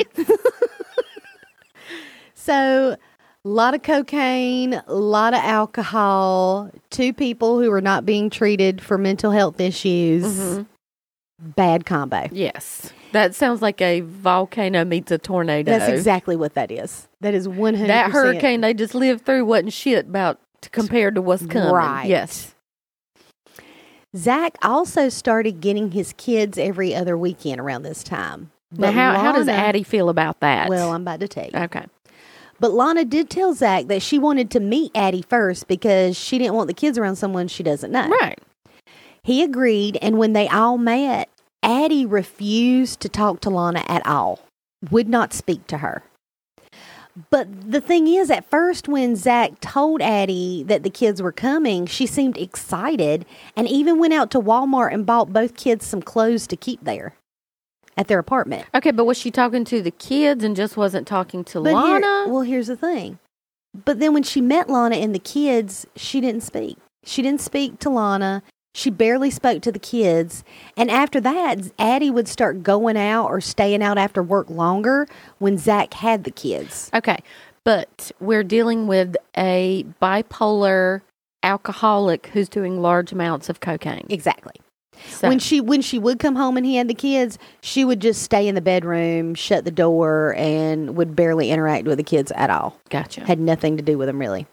So, a lot of cocaine, a lot of alcohol, two people who are not being treated for mental health issues. Bad combo. Yes. That sounds like a volcano meets a tornado. That's exactly what that is. That is 100%. That hurricane they just lived through wasn't shit compared to what's coming. Right. Yes. Zach also started getting his kids every other weekend around this time. Now, how does Addie feel about that? Well, I'm about to tell you. Okay. But Lana did tell Zach that she wanted to meet Addie first because she didn't want the kids around someone she doesn't know. Right. He agreed, and when they all met, Addie refused to talk to Lana at all, would not speak to her. But the thing is, at first when Zach told Addie that the kids were coming, she seemed excited and even went out to Walmart and bought both kids some clothes to keep there at their apartment. Okay, but was she talking to the kids and just wasn't talking to Lana? Here's the thing. But then when she met Lana and the kids, she didn't speak. She didn't speak to Lana. She barely spoke to the kids. And after that, Addie would start going out or staying out after work longer when Zach had the kids. Okay, but we're dealing with a bipolar alcoholic who's doing large amounts of cocaine. Exactly. So, When she would come home and he had the kids, she would just stay in the bedroom, shut the door, and would barely interact with the kids at all. gotcha. Had nothing to do with them, really.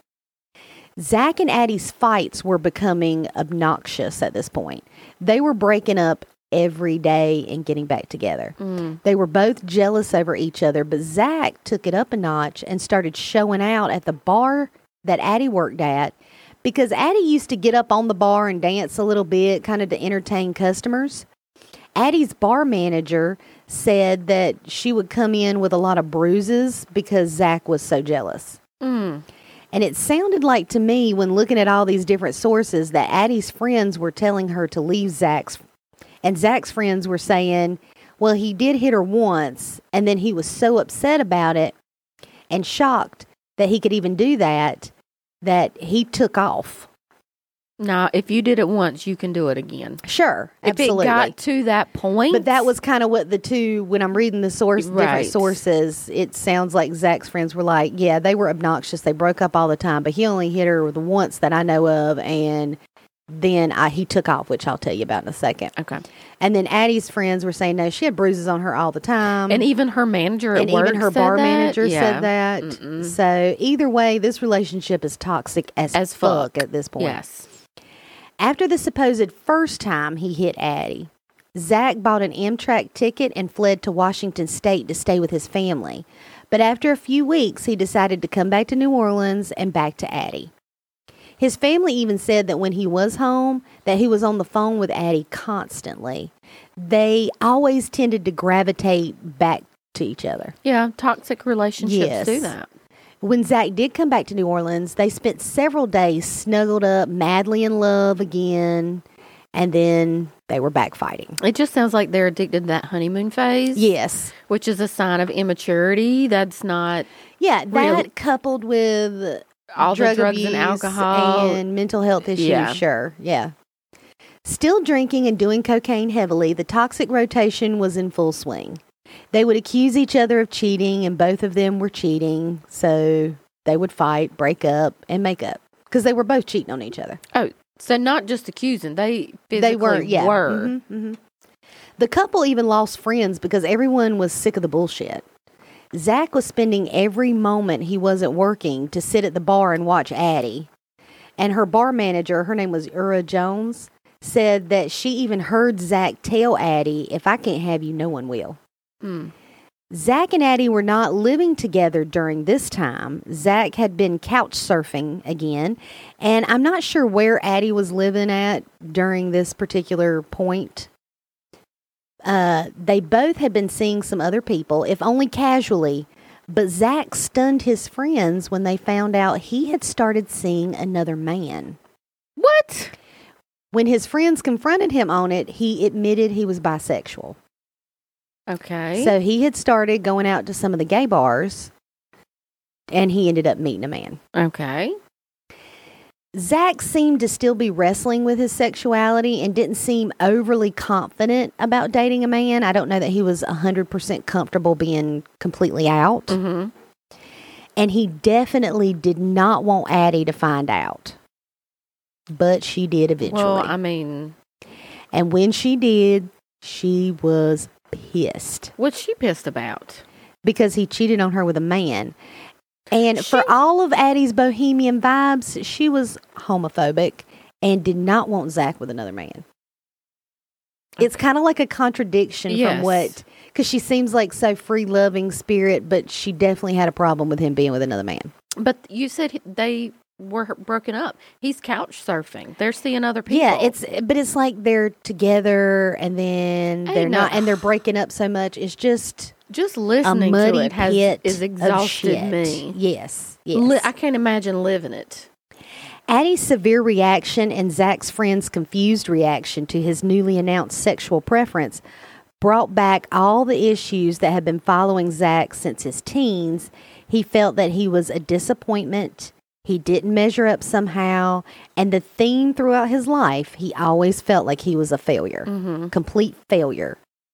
Zach and Addie's fights were becoming obnoxious at this point. They were breaking up every day and getting back together. They were both jealous over each other, but Zach took it up a notch and started showing out at the bar that Addie worked at because Addie used to get up on the bar and dance a little bit, kind of to entertain customers. Addie's bar manager said that she would come in with a lot of bruises because Zach was so jealous. And it sounded like to me, when looking at all these different sources, that Addie's friends were telling her to leave Zach's. And Zach's friends were saying, well, he did hit her once, and then he was so upset about it and shocked that he could even do that he took off. Now, if you did it once, you can do it again. Sure, absolutely. If it got to that point. But that was kind of what the two, when I'm reading the different Right. sources, it sounds like Zach's friends were like, yeah, they were obnoxious. They broke up all the time, but he only hit her the once that I know of, and then he took off, which I'll tell you about in a second. Okay. And then Addie's friends were saying, no, she had bruises on her all the time. And even her manager at and work even her said bar that? manager Yeah. said that. Mm-mm. So either way, this relationship is toxic as fuck at this point. Yes. After the supposed first time he hit Addie, Zach bought an Amtrak ticket and fled to Washington State to stay with his family. But after a few weeks, he decided to come back to New Orleans and back to Addie. His family even said that when he was home, that he was on the phone with Addie constantly. They always tended to gravitate back to each other. Yeah, toxic relationships Yes. do that. When Zach did come back to New Orleans, they spent several days snuggled up, madly in love again, and then they were back fighting. It just sounds like they're addicted to that honeymoon phase. Yes. Which is a sign of immaturity. That's not Yeah, that Really? coupled with all the drugs abuse and alcohol. and mental health issues, Yeah. sure, yeah. Still drinking and doing cocaine heavily, the toxic rotation was in full swing. They would accuse each other of cheating, and both of them were cheating, so they would fight, break up, and make up, because they were both cheating on each other. Oh, so not just accusing. They physically They were, yeah. were. Mhm. The couple even lost friends because everyone was sick of the bullshit. Zach was spending every moment he wasn't working to sit at the bar and watch Addie. And her bar manager, her name was Ura Jones, said that she even heard Zach tell Addie, if I can't have you, no one will. Zach and Addie were not living together during this time. Zach had been couch surfing again, and I'm not sure where Addie was living at during this particular point. They both had been seeing some other people, if only casually, but Zach stunned his friends when they found out he had started seeing another man. What? When his friends confronted him on it, he admitted he was bisexual. Okay. So he had started going out to some of the gay bars, and he ended up meeting a man. Okay. Zach seemed to still be wrestling with his sexuality and didn't seem overly confident about dating a man. I don't know that he was 100% comfortable being completely out. Mm-hmm. And he definitely did not want Addie to find out. But she did eventually. Well, I mean, and when she did, she was pissed. what's she pissed about? Because he cheated on her with a man. And for all of Addie's bohemian vibes, she was homophobic and did not want Zach with another man. It's kind of like a contradiction Yes. from what, because she seems like so free-loving spirit, but she definitely had a problem with him being with another man. But you said they were broken up. He's couch surfing. They're seeing other people. Yeah, it's like they're together and then they're not, and they're breaking up so much. It's just a listening muddy to it pit is of exhausted shit. me. Yes. I can't imagine living it. Addie's severe reaction and Zach's friend's confused reaction to his newly announced sexual preference brought back all the issues that had been following Zach since his teens. He felt that he was a disappointment. He didn't measure up somehow. And the theme throughout his life, he always felt like he was a failure, complete failure.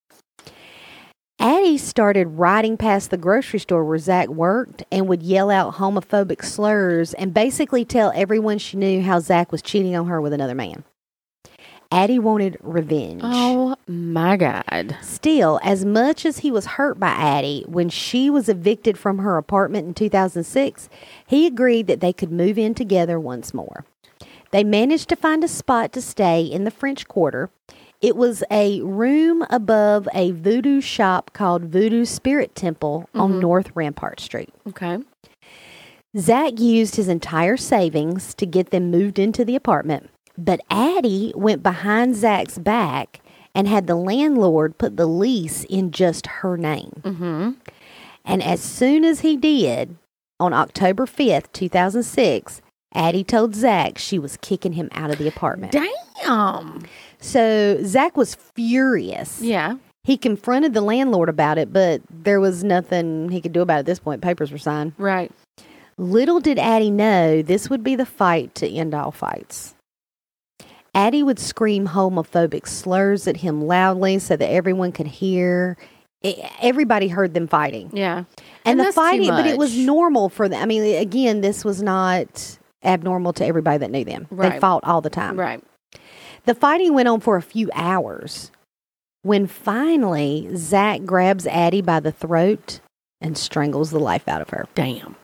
Addie started riding past the grocery store where Zach worked and would yell out homophobic slurs and basically tell everyone she knew how Zach was cheating on her with another man. Addie wanted revenge. Oh, my God. Still, as much as he was hurt by Addie, when she was evicted from her apartment in 2006, he agreed that they could move in together once more. They managed to find a spot to stay in the French Quarter. It was a room above a voodoo shop called Voodoo Spirit Temple on North Rampart Street. Okay. Zach used his entire savings to get them moved into the apartment, but Addie went behind Zach's back and had the landlord put the lease in just her name. Mm-hmm. And as soon as he did, on October 5th, 2006, Addie told Zach she was kicking him out of the apartment. Damn. So Zach was furious. Yeah. He confronted the landlord about it, but there was nothing he could do about it at this point. Papers were signed. Right. Little did Addie know this would be the fight to end all fights. Addie would scream homophobic slurs at him loudly so that everyone could hear. Everybody heard them fighting. Yeah. And the that's fighting, too but it was much. normal for them. I mean, again, this was not abnormal to everybody that knew them. They Right. fought all the time. Right. The fighting went on for a few hours when finally Zach grabs Addie by the throat and strangles the life out of her. Damn.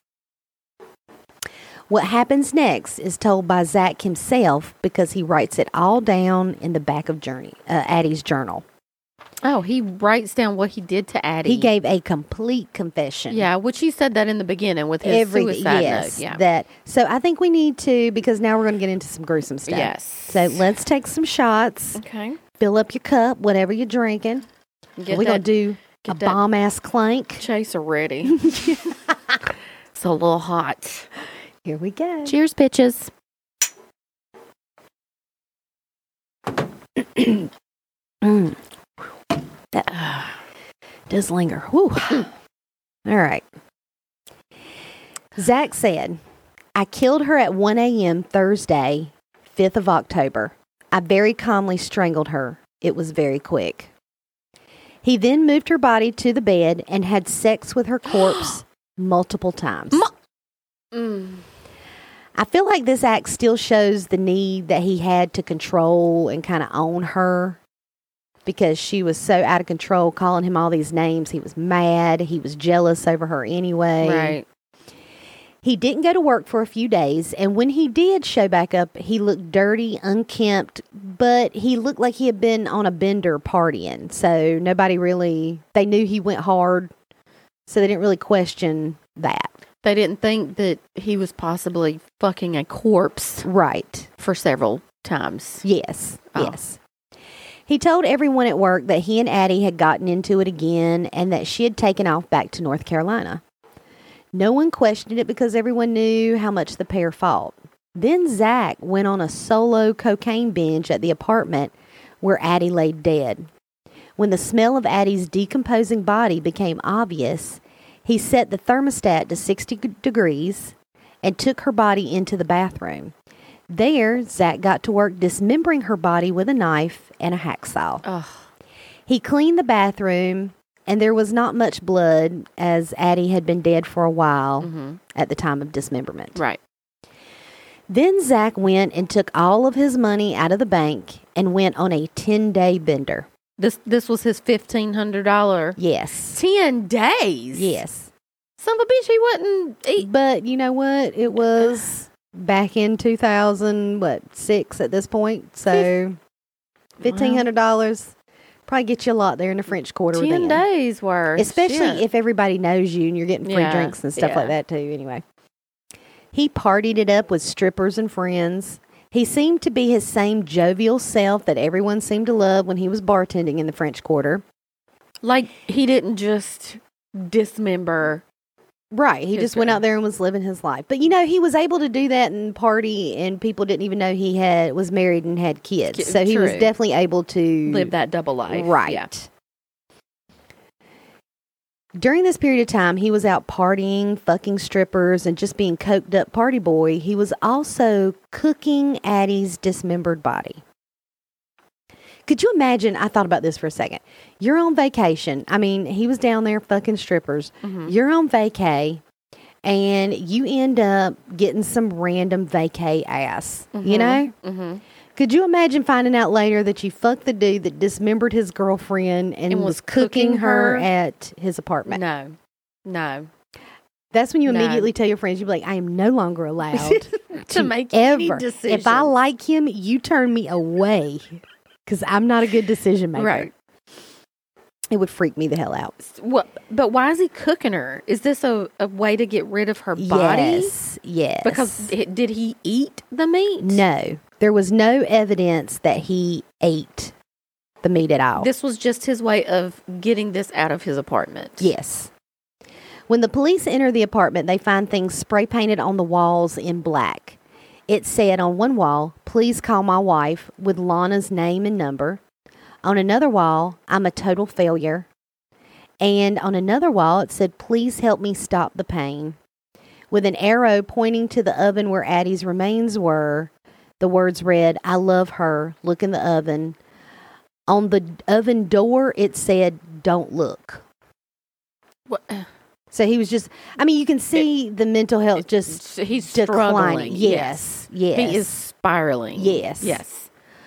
What happens next is told by Zach himself because he writes it all down in the back of Addie's journal. Oh, he writes down what he did to Addie. He gave a complete confession. Yeah, which he said that in the beginning with his suicide yes, note. Yeah. that. So I think we need to, because now we're going to get into some gruesome stuff. Yes. So let's take some shots. Okay. Fill up your cup, whatever you're drinking. Get We're going that to do a that- bomb-ass clank. chaser ready. It's a little hot. Here we go. Cheers, bitches. That does linger. Whew. All right. Zach said, I killed her at 1 a.m. Thursday, 5th of October. I very calmly strangled her. It was very quick. He then moved her body to the bed and had sex with her corpse multiple times. I feel like this act still shows the need that he had to control and kind of own her because she was so out of control, calling him all these names. He was mad. He was jealous over her anyway. Right. He didn't go to work for a few days, and when he did show back up, he looked dirty, unkempt, but he looked like he had been on a bender partying. So nobody really, they knew he went hard, so they didn't really question that. They didn't think that he was possibly fucking a corpse Right. for several times. Yes. Oh. Yes. He told everyone at work that he and Addie had gotten into it again and that she had taken off back to North Carolina. No one questioned it because everyone knew how much the pair fought. Then Zach went on a solo cocaine binge at the apartment where Addie lay dead. When the smell of Addie's decomposing body became obvious, he set the thermostat to 60 degrees and took her body into the bathroom. There, Zach got to work dismembering her body with a knife and a hacksaw. Ugh. He cleaned the bathroom, and there was not much blood as Addie had been dead for a while at the time of dismemberment. Right. Then Zach went and took all of his money out of the bank and went on a 10-day bender. This was his $1,500. Yes. 10 days. Yes. Son of a bitch, he wouldn't eat. But you know what? It was back in 2006 at this point. So $1,500. Probably get you a lot there in the French Quarter. 10 then. days worth. Especially Shit. if everybody knows you and you're getting free drinks and stuff like that too. Anyway, he partied it up with strippers and friends. He seemed to be his same jovial self that everyone seemed to love when he was bartending in the French Quarter. Like, he didn't just dismember. Right. He just went out there and was living his life. But, he was able to do that and party, and people didn't even know he was married and had kids. So he was definitely able to live that double life. Right. Yeah. During this period of time, he was out partying, fucking strippers, and just being coked up party boy. He was also cooking Addie's dismembered body. Could you imagine? I thought about this for a second. You're on vacation. I mean, he was down there fucking strippers. Mm-hmm. You're on vacay, and you end up getting some random vacay ass. Mm-hmm. Mm-hmm. Could you imagine finding out later that you fucked the dude that dismembered his girlfriend and was cooking her at his apartment? No. That's when you immediately tell your friends, you'd be like, I am no longer allowed to make any decisions. If I like him, you turn me away because I'm not a good decision maker. Right. It would freak me the hell out. But why is he cooking her? Is this a way to get rid of her body? Yes. Because did he eat the meat? No. There was no evidence that he ate the meat at all. This was just his way of getting this out of his apartment. Yes. When the police enter the apartment, they find things spray painted on the walls in black. It said on one wall, "Please call my wife," with Lana's name and number. On another wall, "I'm a total failure." And on another wall, it said, "Please help me stop the pain." With an arrow pointing to the oven where Addie's remains were, the words read, "I love her. Look in the oven." On the oven door, it said, "Don't look." What? So he was just, you can see the mental health he's declining. Struggling. Yes. He is spiraling. Yes.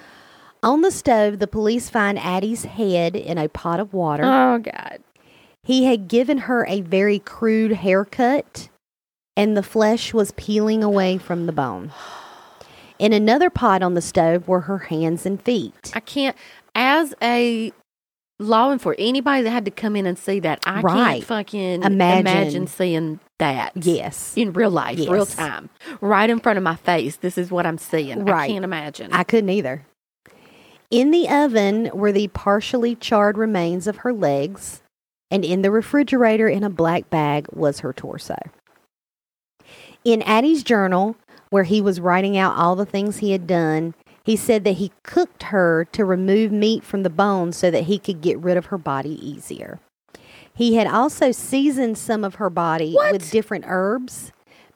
On the stove, the police find Addie's head in a pot of water. Oh, God. He had given her a very crude haircut, and the flesh was peeling away from the bone. In another pot on the stove were her hands and feet. I can't, as a law enforcement, anybody that had to come in and see that, I can't fucking imagine seeing that. Yes. In real life, real time. Right in front of my face. This is what I'm seeing. Right. I can't imagine. I couldn't either. In the oven were the partially charred remains of her legs, and in the refrigerator in a black bag was her torso. In Addie's journal, where he was writing out all the things he had done, he said that he cooked her to remove meat from the bones so that he could get rid of her body easier. He had also seasoned some of her body with different herbs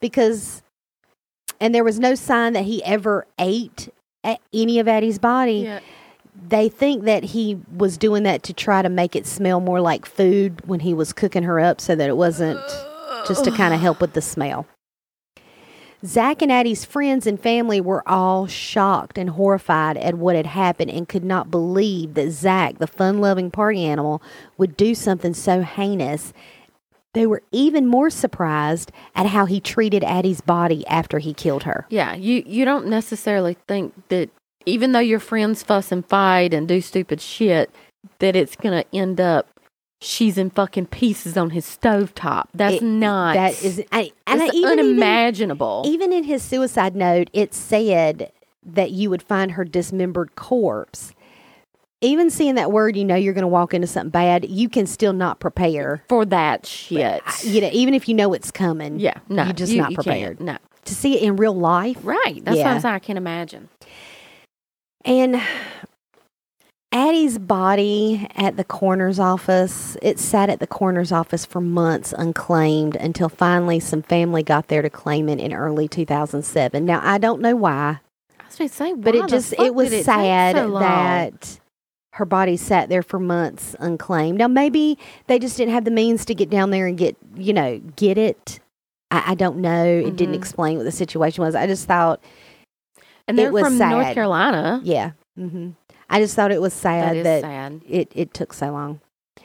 and there was no sign that he ever ate any of Addie's body. Yeah. They think that he was doing that to try to make it smell more like food when he was cooking her up so that it wasn't just to kind of help with the smell. Zach and Addie's friends and family were all shocked and horrified at what had happened and could not believe that Zach, the fun-loving party animal, would do something so heinous. They were even more surprised at how he treated Addie's body after he killed her. Yeah, you don't necessarily think that even though your friends fuss and fight and do stupid shit, that it's going to end up she's in fucking pieces on his stovetop. That's not. That is unimaginable. Even in his suicide note, it said that you would find her dismembered corpse. Even seeing that word, you're going to walk into something bad. You can still not prepare for that shit. Even if you know it's coming. Yeah, no, you're just not prepared. No, to see it in real life, right? That's what I'm saying. I can't imagine. And Addie's body at the coroner's office, it sat at the coroner's office for months unclaimed until finally some family got there to claim it in early 2007. Now, I don't know why. I was going to say, but it was sad that her body sat there for months unclaimed. Now, maybe they just didn't have the means to get down there and get it. I don't know. It didn't explain what the situation was. I just thought and they're it was from sad. North Carolina. Yeah. Mm-hmm. I just thought it was sad that sad. It took so long.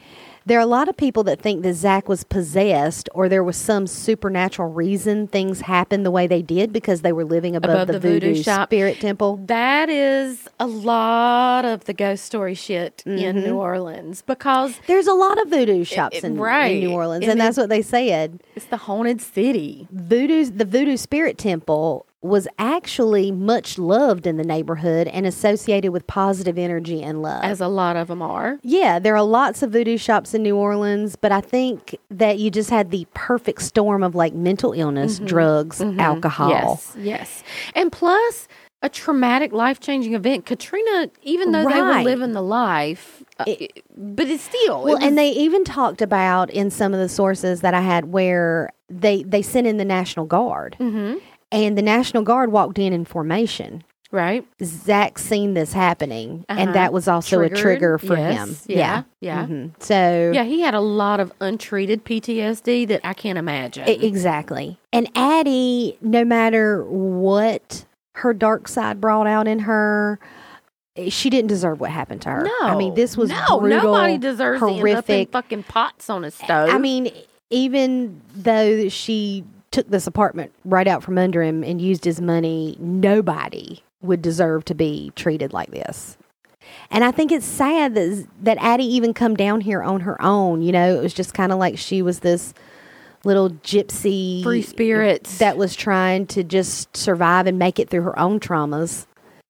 There are a lot of people that think that Zach was possessed or there was some supernatural reason things happened the way they did because they were living above the voodoo shop. spirit temple. That is a lot of the ghost story shit in New Orleans because There's a lot of voodoo shops in New Orleans, and that's what they said. It's the haunted city. The voodoo spirit temple was actually much loved in the neighborhood and associated with positive energy and love. As a lot of them are. Yeah, there are lots of voodoo shops in New Orleans, but I think that you just had the perfect storm of like mental illness, drugs, alcohol. Yes. And plus a traumatic, life-changing event. Katrina, even though they were living the life, but it's still. Well, and they even talked about in some of the sources that I had where they sent in the National Guard. Mm-hmm. And the National Guard walked in formation. Right. Zach seen this happening, and that was also a trigger for him. Yeah. Mm-hmm. So yeah, he had a lot of untreated PTSD that I can't imagine. Exactly. And Addie, no matter what her dark side brought out in her, she didn't deserve what happened to her. No. I mean, this was brutal, nobody deserves horrific. to end up in fucking pots on a stove. I mean, even though she took this apartment right out from under him and used his money, nobody would deserve to be treated like this. And I think it's sad that Addie even come down here on her own. You know, it was just kind of like she was this little gypsy free spirit that was trying to just survive and make it through her own traumas.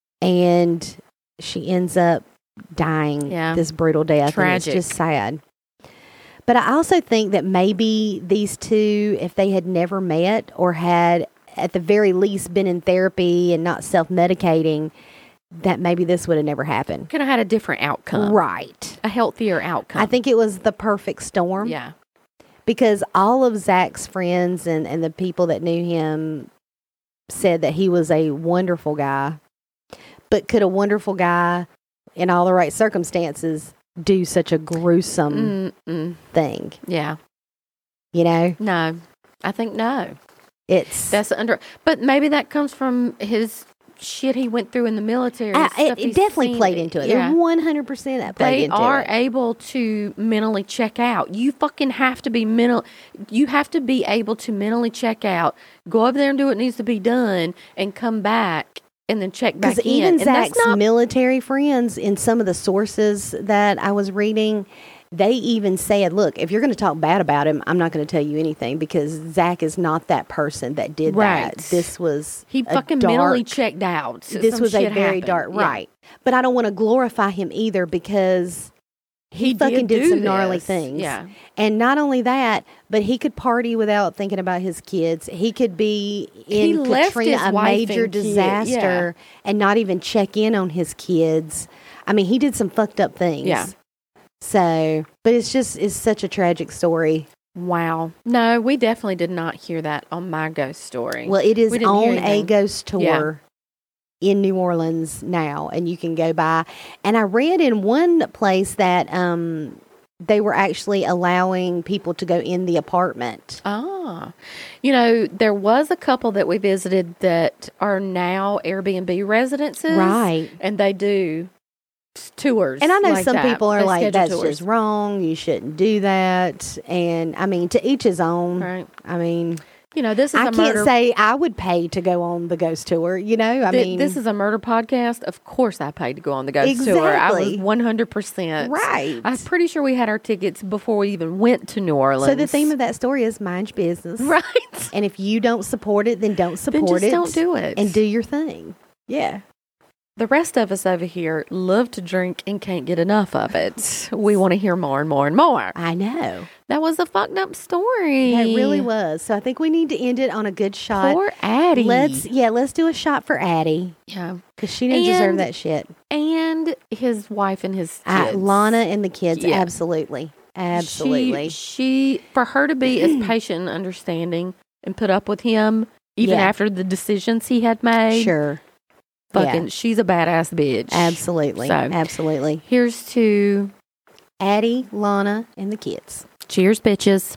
And she ends up dying this brutal death. Tragic. And it's just sad. But I also think that maybe these two, if they had never met or had at the very least been in therapy and not self-medicating, that maybe this would have never happened. Could have had a different outcome. Right. A healthier outcome. I think it was the perfect storm. Yeah. Because all of Zach's friends and the people that knew him said that he was a wonderful guy. But could a wonderful guy, in all the right circumstances, do such a gruesome thing? Yeah. You know? No. I think no. But maybe that comes from his shit he went through in the military. It definitely played into it. Yeah. 100% that played into it. They are able to mentally check out. You fucking have to be you have to be able to mentally check out, go over there and do what needs to be done, and come back and then check back in. Because even Zach's military friends, in some of the sources that I was reading, they even said, look, if you're going to talk bad about him, I'm not going to tell you anything because Zach is not that person that did that. This was he fucking mentally checked out. This was a very dark, right. But I don't want to glorify him either because he fucking did some gnarly things. Yeah. And not only that, but he could party without thinking about his kids. He could be in Katrina, a major disaster, and not even check in on his kids. I mean, he did some fucked up things. Yeah. So, but it's such a tragic story. Wow. No, we definitely did not hear that on my ghost story. Well, it is on a ghost tour in New Orleans now, and you can go by. And I read in one place that they were actually allowing people to go in the apartment. Ah. You know, there was a couple that we visited that are now Airbnb residences. Right. And they do tours. And I know like some that. people are They like, schedule that's tours. just wrong. You shouldn't do that. And I mean, to each his own. Right. I mean, you know, this is I a can't murder. say I would pay to go on the ghost tour. You know, I mean, this is a murder podcast. Of course, I paid to go on the ghost tour. I was Exactly. 100% Right. I'm pretty sure we had our tickets before we even went to New Orleans. So the theme of that story is mind your business. right? And if you don't support it, then don't support Then just it. don't do it. And do your thing. Yeah. The rest of us over here love to drink and can't get enough of it. We want to hear more and more and more. I know. That was a fucked up story. That really was. So I think we need to end it on a good shot. Poor Addie. Let's do a shot for Addie. Yeah. Because she didn't deserve that shit. And his wife and his kids. Lana and the kids, Yeah. absolutely. Absolutely. She for her to be as patient and understanding and put up with him even Yeah. after the decisions he had made. Sure. Fucking, Yeah. she's a badass bitch. Absolutely. So, Absolutely. here's to Addie, Lana, and the kids. cheers, bitches.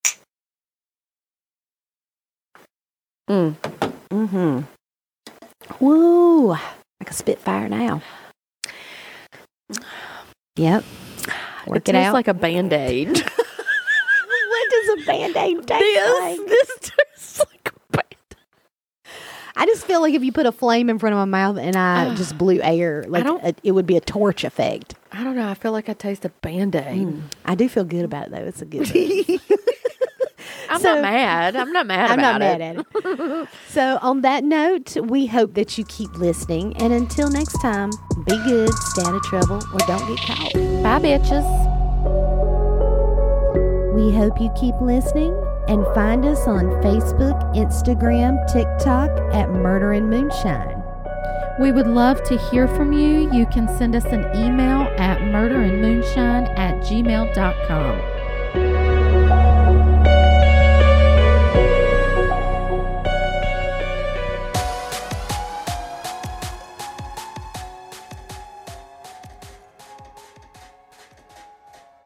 Mm-hmm. Woo. Like a Spitfire now. Yep. Work it it tastes out. like a Band-Aid. What does a Band-Aid taste like? This tastes like a Band-Aid. I just feel like if you put a flame in front of my mouth and I just blew air, like it would be a torch effect. I don't know. I feel like I taste a Band-Aid. I do feel good about it, though. It's a good thing. I'm not mad. I'm not mad I'm about not mad at it. So on that note, we hope that you keep listening. And until next time, be good, stay out of trouble, or don't get caught. Bye, bitches. We hope you keep listening and find us on Facebook, Instagram, TikTok at Murder and Moonshine. We would love to hear from you. You can send us an email at murderandmoonshine@gmail.com.